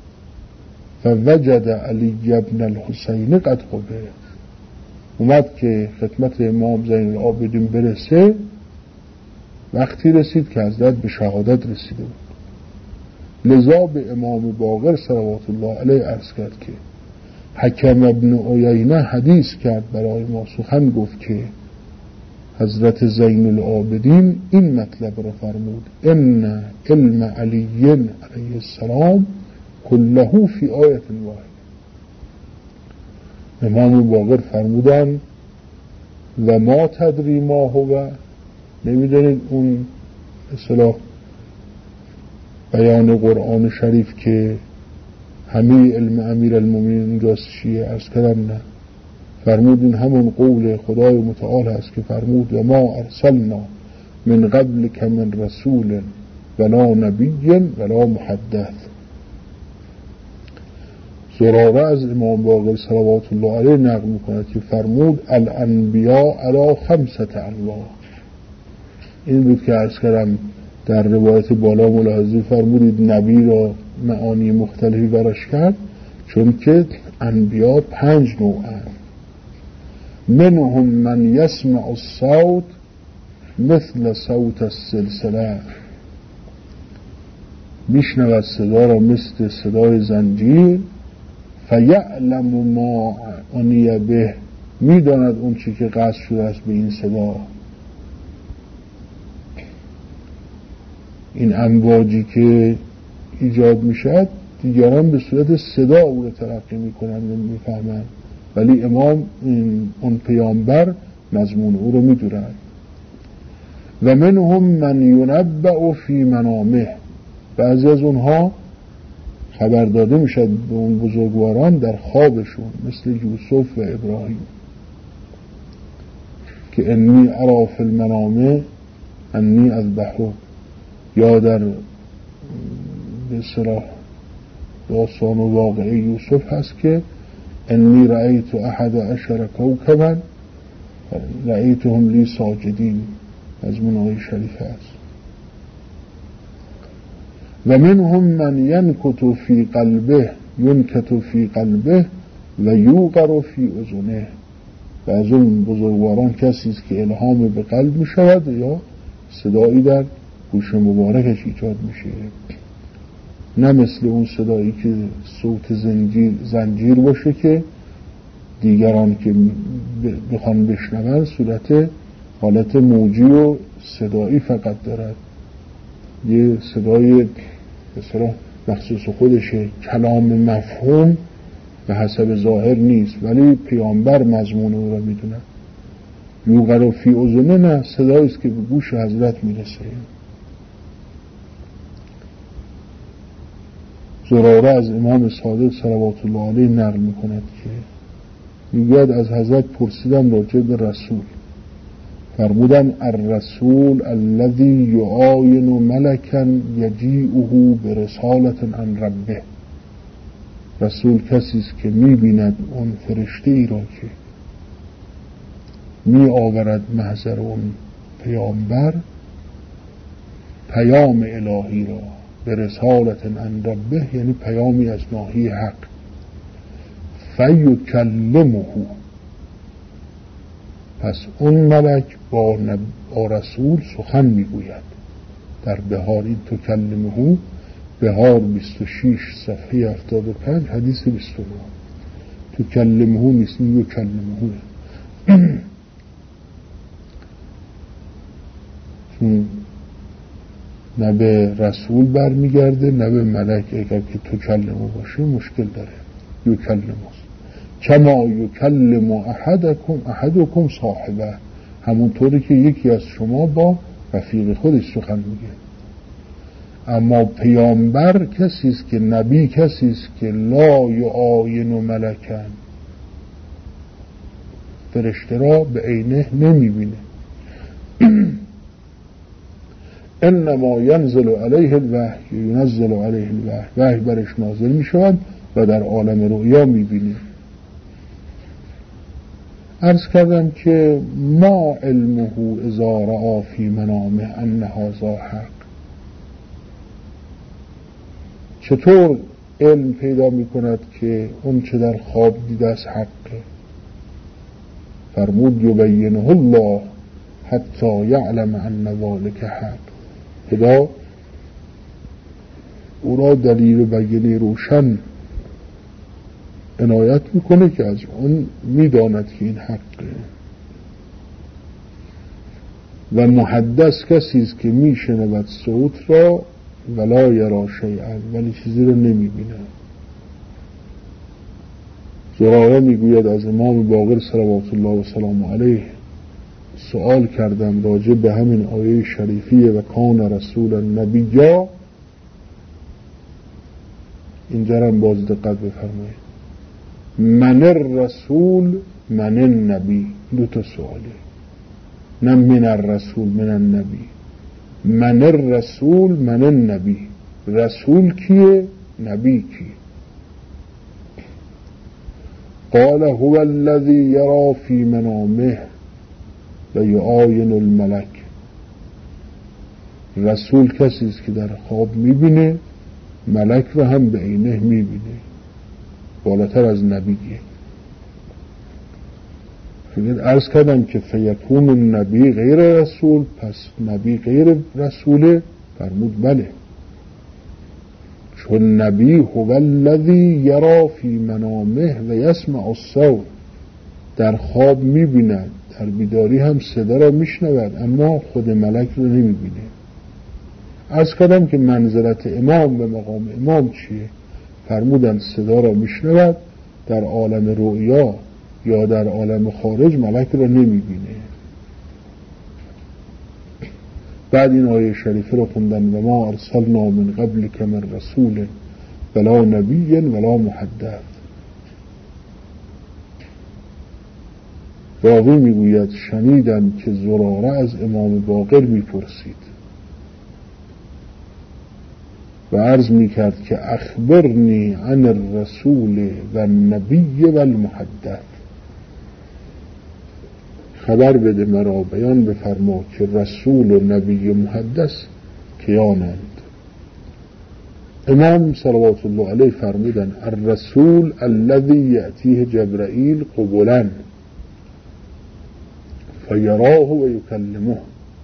فوجد علی ابن الحسین قد قبر، اومد که خدمت امام زین العابدین برسه، وقتی رسید که حضرت به شهادت رسیده بود. لذا به امام باقر صلوات الله علیه عرض کرد که حکم ابن عیینه حدیث کرد برای ما، سخن گفت که حضرت زین العابدین این مطلب را فرمود ان علم علی علیه السلام کله فی آیه واحده. امام باقر فرمودن و ما تدری ما هو، نمیدونید اون اصطلاح بیان قرآن شریف که همه علم امیر المؤمنین اونجاست چیه؟ عرض کردم نه. فرمودین همون قول خدای متعال هست که فرمود و ما ارسلنا من قبل که من رسول ولا نبی ولا محدث. زراره از امام باقر صلوات الله علیه نقل میکند که فرمود الانبیاء علی خمسة انواع. این بود که عرض کردم در روایت بالا ملاحظه فرمودید نبی را معانی مختلفی براش کرد، چون که انبیا پنج نوعند. منهم من یسمع الصوت مثل صوت السلسله، میشنود صدا را مثل صدای زنجیر. فیعلم ما عنی به، میداند اون چی که قصد شده است به این صدا. این امواجی که ایجاد میشد دیگران به صورت صدا او را تلقی میکنند و میفهمند، ولی امام اون پیامبر مضمون او رو میدونند. و منهم من ینبأ فی منامه، بعضی از اونها خبر داده میشد به اون بزرگواران در خوابشون، مثل یوسف و ابراهیم که انی ارا فی المنام انی اذبحک، یا در به اصطلاح داستان و واقعه یوسف هست که انی رأیت احد عشر کوکبا رأیتهم لی ساجدین از منای شریف است. و منهم من ینکت فی قلبه ینکت فی قلبه و یوقر فی اذنه. و از اون بزرگواران کسی است که الهام به قلب می شود یا صدایی در گوش مبارکش ایجاد میشه، نه مثل اون صدایی که صوت زنجیر, زنجیر باشه که دیگران که بخوان بشنون صورت حالت موجی و صدایی فقط دارد، یه صدای بسیار مخصوص خودشه، کلام مفهوم به حسب ظاهر نیست ولی پیامبر مضمون او را میدونه. یوقر فی اذنه نه، صدایی است که به گوش حضرت میرسه. زراره از امام صادق صلوات الله علیه نقل میکند که میگوید از حضرت پرسیدم راجع به رسول، فرمودن الرسول الذی یعاین ملکا یجیئه برسالة عن ربه. رسول کسی است که میبیند اون فرشته ای را که می آورد محضر اون پیامبر پیام الهی را، به رسالت عن ربه یعنی پیامی از ناحیه حق. فیکلمه، پس اون ملک با, نب... با رسول سخن میگوید. در بهار این تکلمه، بهار بیست و شش صفحه هفتاد و پنج حدیث بیست و نه. تکلمه نیست، یکلمه. چون نه به رسول برمیگرده نه به ملک. اگر که تکلمه باشه مشکل داره. یکلمه است. کما یکلم احدکم احدکم صاحبه، همونطوری که یکی از شما با رفیق خودش سخن میگه. اما پیامبر کسی است که نبی کسی است که لا یعاین ملکن، فرشته را به عینه نمیبینه. انما ینزل علیه الوحی، ینزل علیه الوحی، وحی برش نازل میشود و در عالم رؤیا میبینه. عرض کردم که ما علمه اذا رأى فی منامه ان هذا حق، چطور علم پیدا میکند که اون چه در خواب دیده از حقه؟ فرمود یبینه الله حتی یعلم ان ذلک حق. خدا او را دلیل بیانه روشن عنایت میکنه که از اون میداند که این حقه. و محدث کسی است که میشنود صوت را ولا یرا شیئا، ولی چیزی را نمیبینه. زراره میگوید از امام باقر صلوات الله و سلام علیه سوال کردم راجع به همین آیه شریفیه و کان رسول النبی. یا اینجا را باز دقت بفرمایید، من الرسول من النبی، دو تا سواله، نه من الرسول من النبی. من الرسول من النبی، رسول کیه؟ نبی کیه؟ قال هو الذی یرا فی منامه و یعاین الملک. رسول کسی است که در خواب میبینه، ملک رو هم به عینه میبینه، بالاتر از نبیه. خیلی عرض کردم که فیکون النبی غیر رسول، پس نبی غیر رسوله؟ فرمود بله، چون نبی هو الذی یرا فی منامه و یسمع الصوت، در خواب میبیند، در بیداری هم صدا را میشنود اما خود ملک رو نمیبینه. عرض کردم که منزلت امام به مقام امام چیه؟ فرمودن صدا را میشنود، در عالم رؤیا یا در عالم خارج ملک را نمیبینه. بعد این آیه شریفه را خوندن و ما ارسلنا من قبلک من رسول ولا نبی ولا محدث. راوی میگوید شنیدم که زراره از امام باقر میپرسید و عرض میکرد که اخبرنی عن الرسول و النبی و المحدث، خبر بده مرا بیان بفرما که رسول و نبی محدث کیانند. امام صلوات الله علیه فرمودن الرسول الذی یأتیه جبرائیل قبلا فیراه و یکلمه.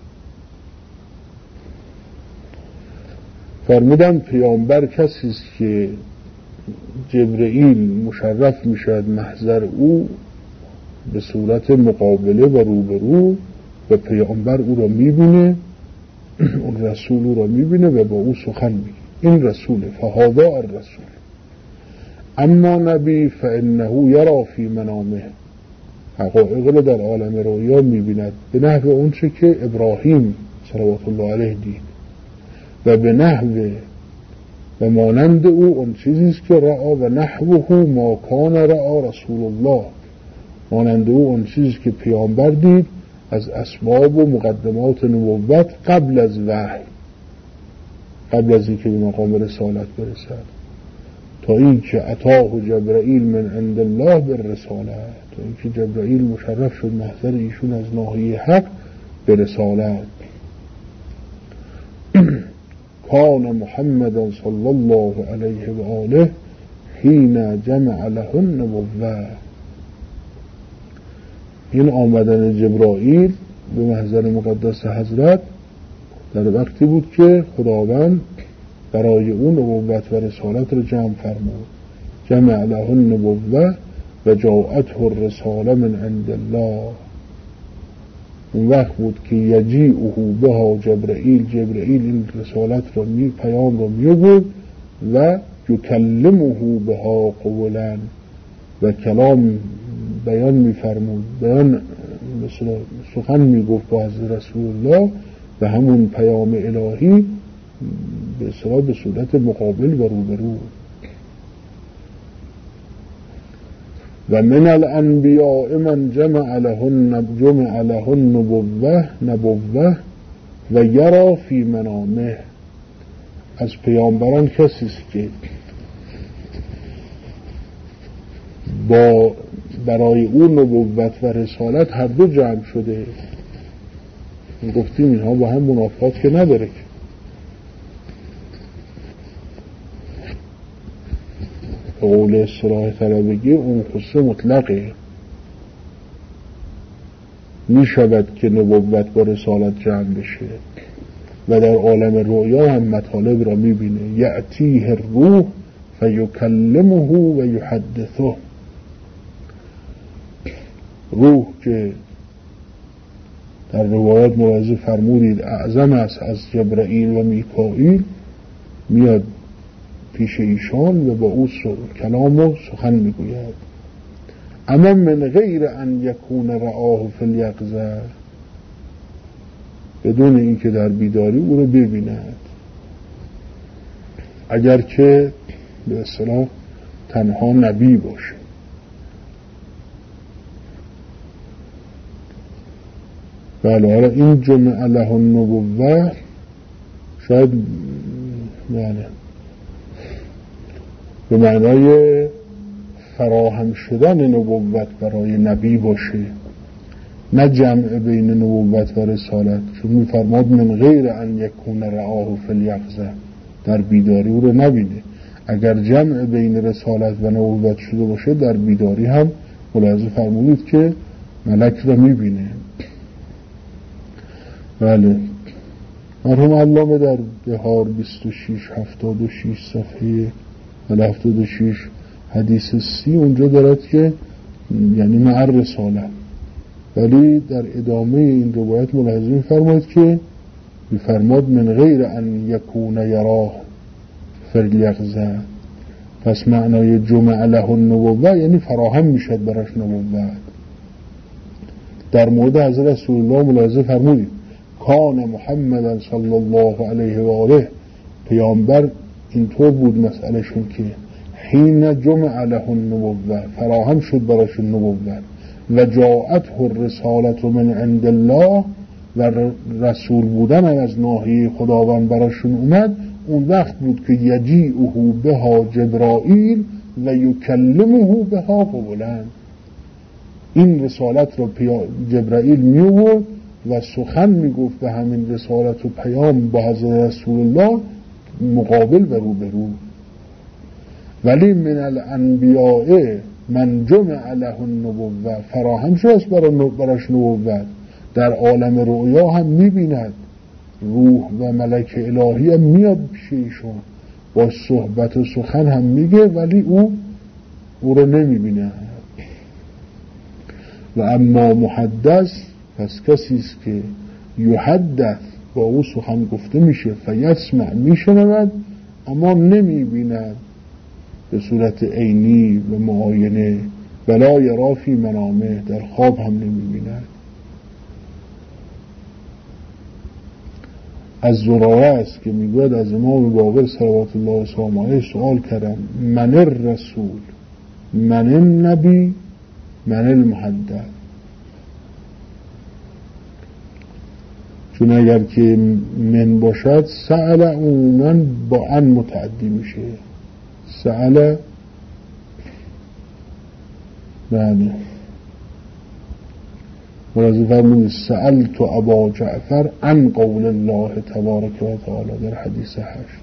فرمودن پیامبر کسی است که جبرائیل مشرف میشد محضر او به صورت مقابله و روبرو و پیامبر او را میبینه، اون رسول او را میبینه و با او سخن میگه. این رسوله، فهذا الرسول. اما نبی فانه یرا فی منامه، حقایق را در عالم رویا میبیند به نحو اون چه که ابراهیم صلوات الله علیه دید و به نحو و مانند او اون چیزیست که رعا و نحوه ما کان رعا رسول الله، مانند او اون چیزی که پیامبر دید از اسباب و مقدمات نبوت قبل از وحی، قبل از اینکه به مقام رسالت برسد، تا اینکه اتاه جبرائیل من عند الله بالرساله، تا اینکه جبرائیل مشرف شد محضر ایشون از ناحیه حق به رسالت. کان محمد صلی الله علیه و آله حین جمع له النبوة. این آمدن جبرائیل به محضر مقدس حضرت در وقتی بود که خداوند برای اون نبوت و رسالت رو جمع فرمود. جمع له النبوة و جاءته الرساله من عند الله. اون وقت بود که یجیعه بها جبرائیل، جبرائیل این رسالت را می پیام را می آورد و یکلمه بها قولا و کلام بیان می فرمود، بیان مثلا سخن می گفت با حضرت رسول الله و همون پیام الهی به اصطلاح به صورت مقابل و روبرو. و من الانبیاء من جمع له جمع له النبوة نبوة و یرا فی منامه. از پیامبران کسی است که با برای اون نبوت و رسالت هر دو جمع شده. گفتیم اینها با هم منافات که نداره که. به قول اصطلاح طلبگی اون خصوص مطلقه، می شود که نبوت با رسالت جمع بشه و در عالم رؤیا هم مطالب را می بینه. یأتیه الروح فیکلمه و یحدثه. روح که در روایات موعظه فرمودید اعظم است از جبرائیل و میکائیل، میاد پیش ایشان و با او کلام و سخن میگوید. اما من غیر ان یکون رآه فی الیقظه، بدون اینکه در بیداری او رو ببیند، اگر که به اصطلاح تنها نبی باشه. بله، حالا این جمع له النبوة شاید یعنی به معنای فراهم شدن نبوت برای نبی باشه، نه جمع بین نبوت و رسالت، چون می‌فرماد من غیر ان یکون رآه فی الیقظه، در بیداری او رو نبینه. اگر جمع بین رسالت و نبوت شده باشه در بیداری هم ملاحظه فرمودید که ملک رو میبینه. بله، مرحوم علامه در بهار بیست و شش هفتاد و شش صفحه و هفتاد و شش حدیث سی اونجا دارد که یعنی مع رساله، ولی در ادامه این روایت ملاحظه می‌فرماید که می‌فرماد من غیر ان یکون یراه فی الیقظه. پس معنای جمع له النبوة یعنی فراهم میشد براش نبوت. در مورد حضرت رسول الله ملاحظه فرمودید کان محمد صلی الله علیه و آله، پیامبر اینطور بود مسئلهشون که حین جمع له النبوة، فراهم شد براش نبوت و جاءته الرسالة من عند الله، و رسول بودن از ناحیه خداوند براشون اومد، اون وقت بود که یجیعه بها جبرائیل و یکلمه بها قولا. این رسالت را جبرائیل می آورد و سخن می گفت به همین رسالت و پیام با حضرت رسول الله مقابل و روبرو. ولی من الانبیاء من جمع له النبوة، فراهم شد براش نبوت. در عالم رؤیا هم می بیند، روح و ملک الهی هم میاد پیش ایشون، با صحبت و سخن هم میگه، ولی او او رو نمی بینه. و اما محدث، پس کسی است که یحدث، با او سخن گفته میشه، فیسمع، میشنود اما نمی بیند به صورت عینی و معاینه، ولا یرا فی منامه، در خواب هم نمی بیند. از زراره است که میگوید از امام باقر صلوات الله و سلامه علیه سوال کردم من الرسول من النبی من المحدث، چون اگر که من باشد سأل عموما با ان متعدی میشه. سأل بله مرازی فرمود سألت ابا جعفر عن قول الله تبارک و تعالی در حدیث هشت.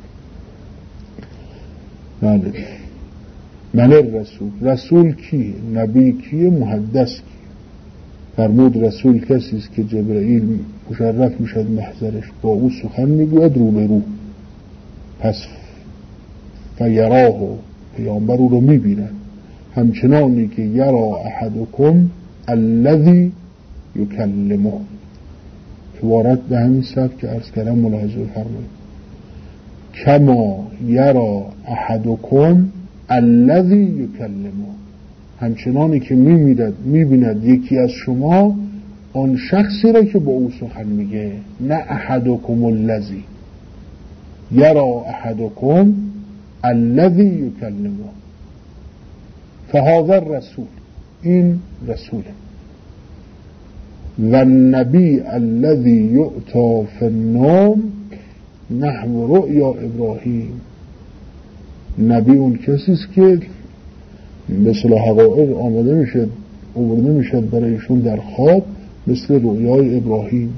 بله من الرسول، رسول کی؟ نبی کی؟ محدث کی؟ فرمود رسول کسی است که جبرائیل مشرف میشد محضرش، با او سخن میگوید رو به رو، پس فیراه، پیامبر او رو میبیند، همچنانی که یرا احدکم الذی یکلمه، که وارد به همین سبک که عرض کردم ملاحظه فرمایید. کما یرا احدکم الذی یکلمه، همچنانی که میبیند میبیند یکی از شما آن شخصی را که با او سخن میگه، نه احدکم الذی، یرا احدکم الذی یکلمه، فهذا الرسول، این رسوله. و النبی الذی یؤتی فی النوم نحو رؤیا ابراهیم، نبی اون کسی است که مثل حقایق آمده میشه آورده میشه برایشون در خواب، مثل رؤیای ابراهیم.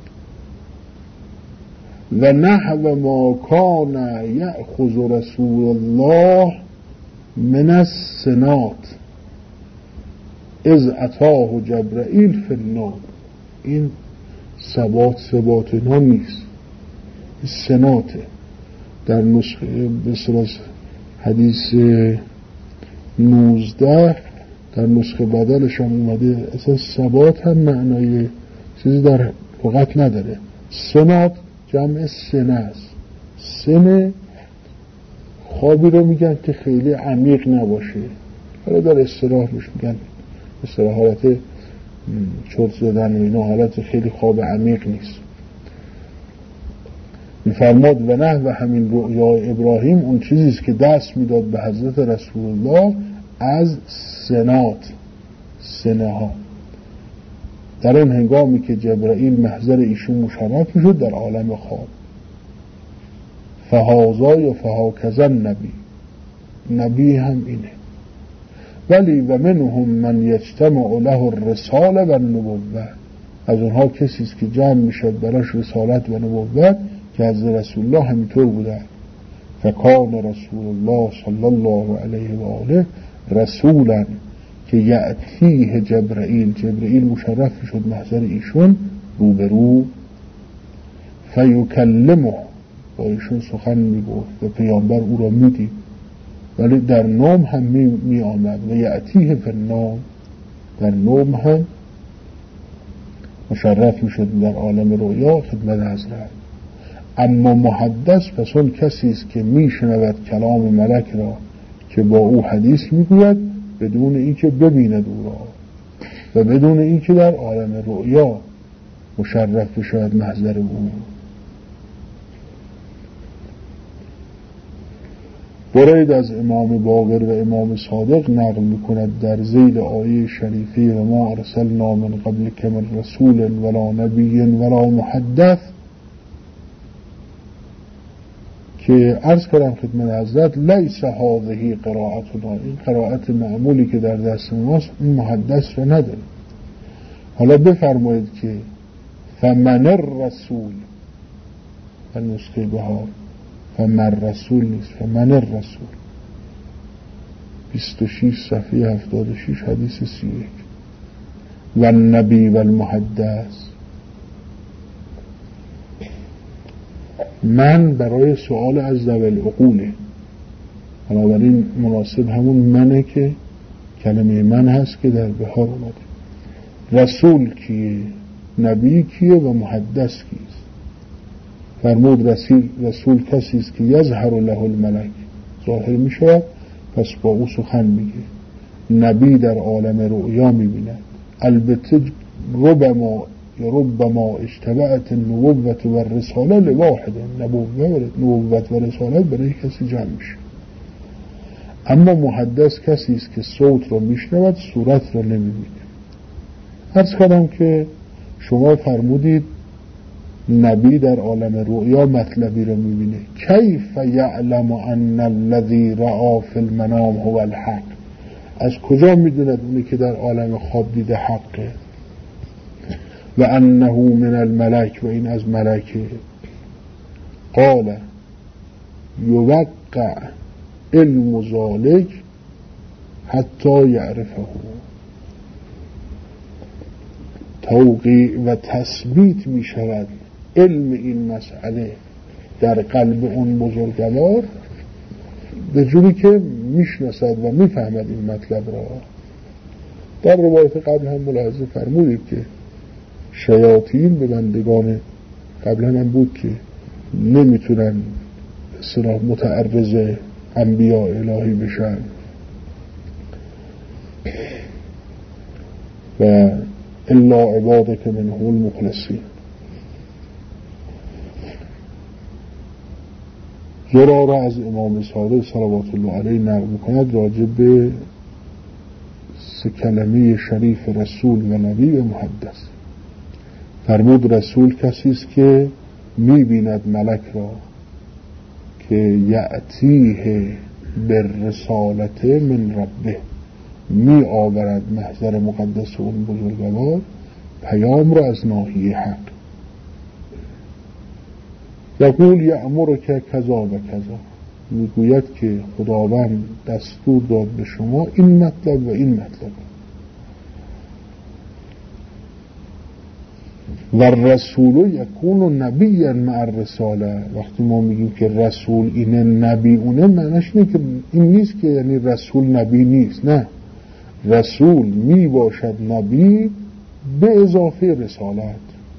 و نحو ما کان یأخذ رسول الله من السنات اذ اتاه جبرائیل فی النوم، این ثبات ثبات اینا نیست، سناته. در نسخه بسرس حدیث نوزده در نسخه بدلش هم اومده، اصلا ثبات هم معنای چیزی در لغت نداره. سنات جمع سنه است. سنه خوابی رو میگن که خیلی عمیق نباشه، حالا در اصطلاح روش میگن اصطلاح حالت چرت زدن و اینا، حالت خیلی خواب عمیق نیست. میفرماد و نه و همین رؤیای ابراهیم اون چیزیست که دست میداد به حضرت رسول الله از سنات، سنه ها، در اون هنگامی که جبرائیل محضر ایشون مشرف میشد در عالم خواب. فهازا یا فهاکزن نبی، نبی هم اینه. ولی و منهم من یجتمع له الرساله و النبوه، از اونها کسی است که جمع میشد براش رسالت و نبوت، که از رسول الله همینطور بوده. فکان رسول الله صلی الله علیه و آله رسولا که یأتیه جبرائیل، جبرائیل مشرف شد محضر ایشون روبرو، فیکلمه، با ایشون سخن میگفت و پیامبر او را میدید، ولی در نوم هم می, می آمد و یأتیه فی النوم، در نوم هم مشرف میشد در عالم رویا خدمت حضرت. اما محدث پس اون کسی است که میشنود کلام ملک را که با او حدیث میگوید بدون اینکه ببیند او را و بدون اینکه در عالم رؤیا مشرف بشود محضر او. برید از امام باقر و امام صادق نقل میکند در ذیل آیه شریفه و ما ارسلنا من قبلک من رسول ولا نبی ولا محدث، که عرض کردم خدمت حضرت لیس هذه قرائتنا، این قرائت معمولی که در دست ماست این محدث رو نداره. حالا بفرمایید که فمن الرسول، و نسخه بهار فمن رسول نیست، فمن الرسول، بیست و شش صفحه هفتاد و شش حدیث سی و یک. و النبی و المحدث، من برای سؤال از ذوی العقوله، بنابراین مناسب همون منه که کلمه من هست که در بهار اومده. رسول کیه، نبی کیه و محدث کیست؟ فرمود رسول, رسول کسی است که یظهر له الملک، ظاهر می شود پس با او سخن میگه. نبی در عالم رؤیا میبیند. البته ربما یا ربما اشتبعت النبوت و الرساله لواحد، نبوت و رسالت برای کسی جمع میشه. اما محدث کسی است که صوت رو میشنود صورت رو نمیبینه. عرض کردم که شما فرمودید نبی در عالم رؤیا مطلبی رو میبینه. کیف یعلم ان الذی رأى فی المنام هو الحق، از کجا میدوند اونی که در عالم خواب دیده حقه؟ و انه من الملک، و این از ملکه. قال یوقع علم ذلک حتی یعرفه، توقیع و تثبیت می شود علم این مسئله در قلب اون بزرگوار به جوری که میشناسد و میفهمد این مطلب را. در روایت قبل هم ملاحظه فرمودید که شیاطین به بندگان قبل هم بود که نمیتونن اصطلاح متعرض انبیاء الهی بشن و الا عبادک منهم المخلصین. زراره از امام صادق صلوات الله علیه نقل می‌کند راجع به سه کلمه شریف رسول و نبی و محدث. فرمود رسول کسی است که می‌بیند ملک را که یأتیه بالرسالت من ربه، می آورد محضر مقدس اون بزرگوار پیام را از ناحیه حق. یقول یأمرک کذا و کذا، میگوید که خداوند دستور داد به شما این مطلب و این مطلب. و الرسول یکون نبیا مع الرساله، وقتی ما میگیم که رسول اینه نبی اونه، معنیش اینه که این نیست که یعنی رسول نبی نیست، نه، رسول می باشد نبی به اضافه رسالت.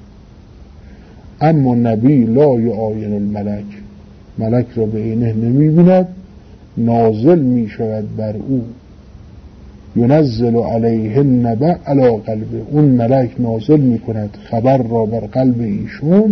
اما نبی لا یعاین الملک، ملک را به عینه نمی بیند، نازل می شود بر او، ینزل علیه النبأ علی قلبه، اون ملک نازل می کند خبر را بر قلب ایشون،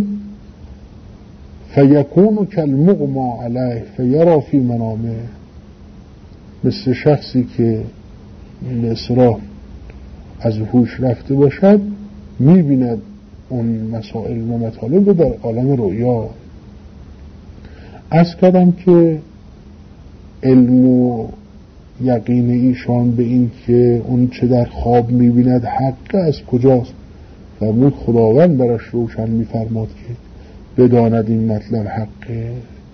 فیکون کالمغمی علیه فیرا فی منامه، مثل شخصی که به اصطلاح از هوش رفته باشد می بیند اون مسائل و مطالب رو در عالم رؤیا. عرض کردم که علم و یقین ایشان به این که اون چه در خواب می بیند حق از کجاست؟ فرمود خداوند براش روشن می فرماد که بداند این مطلب حقه،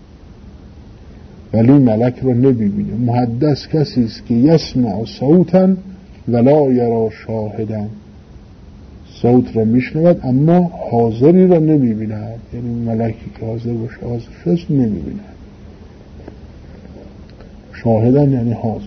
ولی ملک رو نمی بینه. محدث کسی است که یسمع صوتا ولا یرا شاهدا، صوت را میشنود اما حاضری را نمی بیند، یعنی ملکی که حاضر باشه حاضر شست نمی بیند. شاهدن یعنی حاضرن.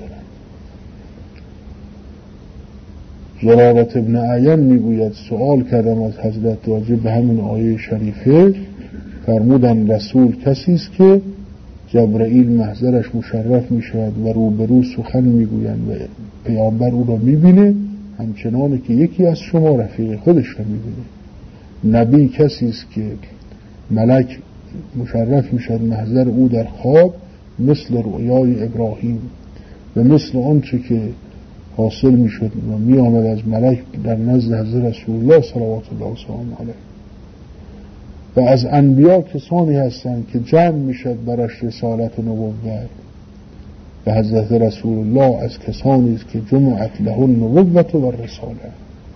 زرارت ابن عین میگوید سوال کردم از حضرت راجع به همین آیه شریفه، فرمودن رسول کسی است که جبرائیل محضرش مشرف می شود و روبرو سخن می گویند و پیامبر او را می بینه، همچنانه که یکی از شما رفیق خودش را می بینه. نبی کسی است که ملک مشرف می شود محضر او در خواب، مثل رؤیای ابراهیم و مثل آنچه که حاصل می شد و می آمد از ملک در نزد حضرت رسول الله صلوات الله و سلام علیه. و از انبیا کسانی هستند که جمع میشد برش رسالت و نبوت و حضرت رسول الله از کسانی است که جمعت له النبوت و الرساله.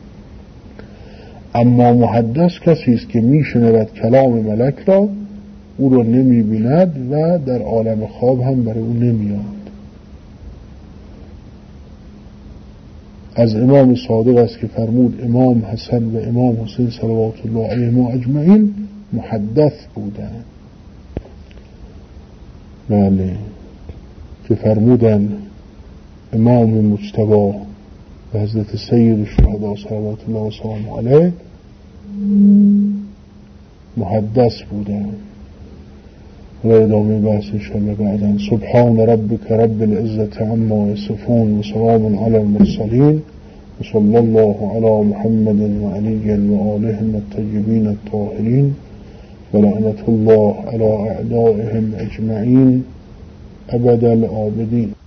اما محدث کسی است که میشنود کلام ملک را، او را نمیبیند و در عالم خواب هم برای او نمیاد. از امام صادق است که فرمود امام حسن و امام حسین صلوات الله علیهما اجمعین محدث بودند. بله، که فرمودن امام مجتبی و حضرت سید الشهدا صلوات الله و سلامه علیه محدث بودند. و ادامه بحث انشاءالله بعداً. سبحان ربک رب العزة عما یصفون و سلام علی المرسلین و صلی الله علی محمد و علی و آله الطیبین الطاهرین و لعنت الله علی اعدائهم اجمعین ابد الآبدین.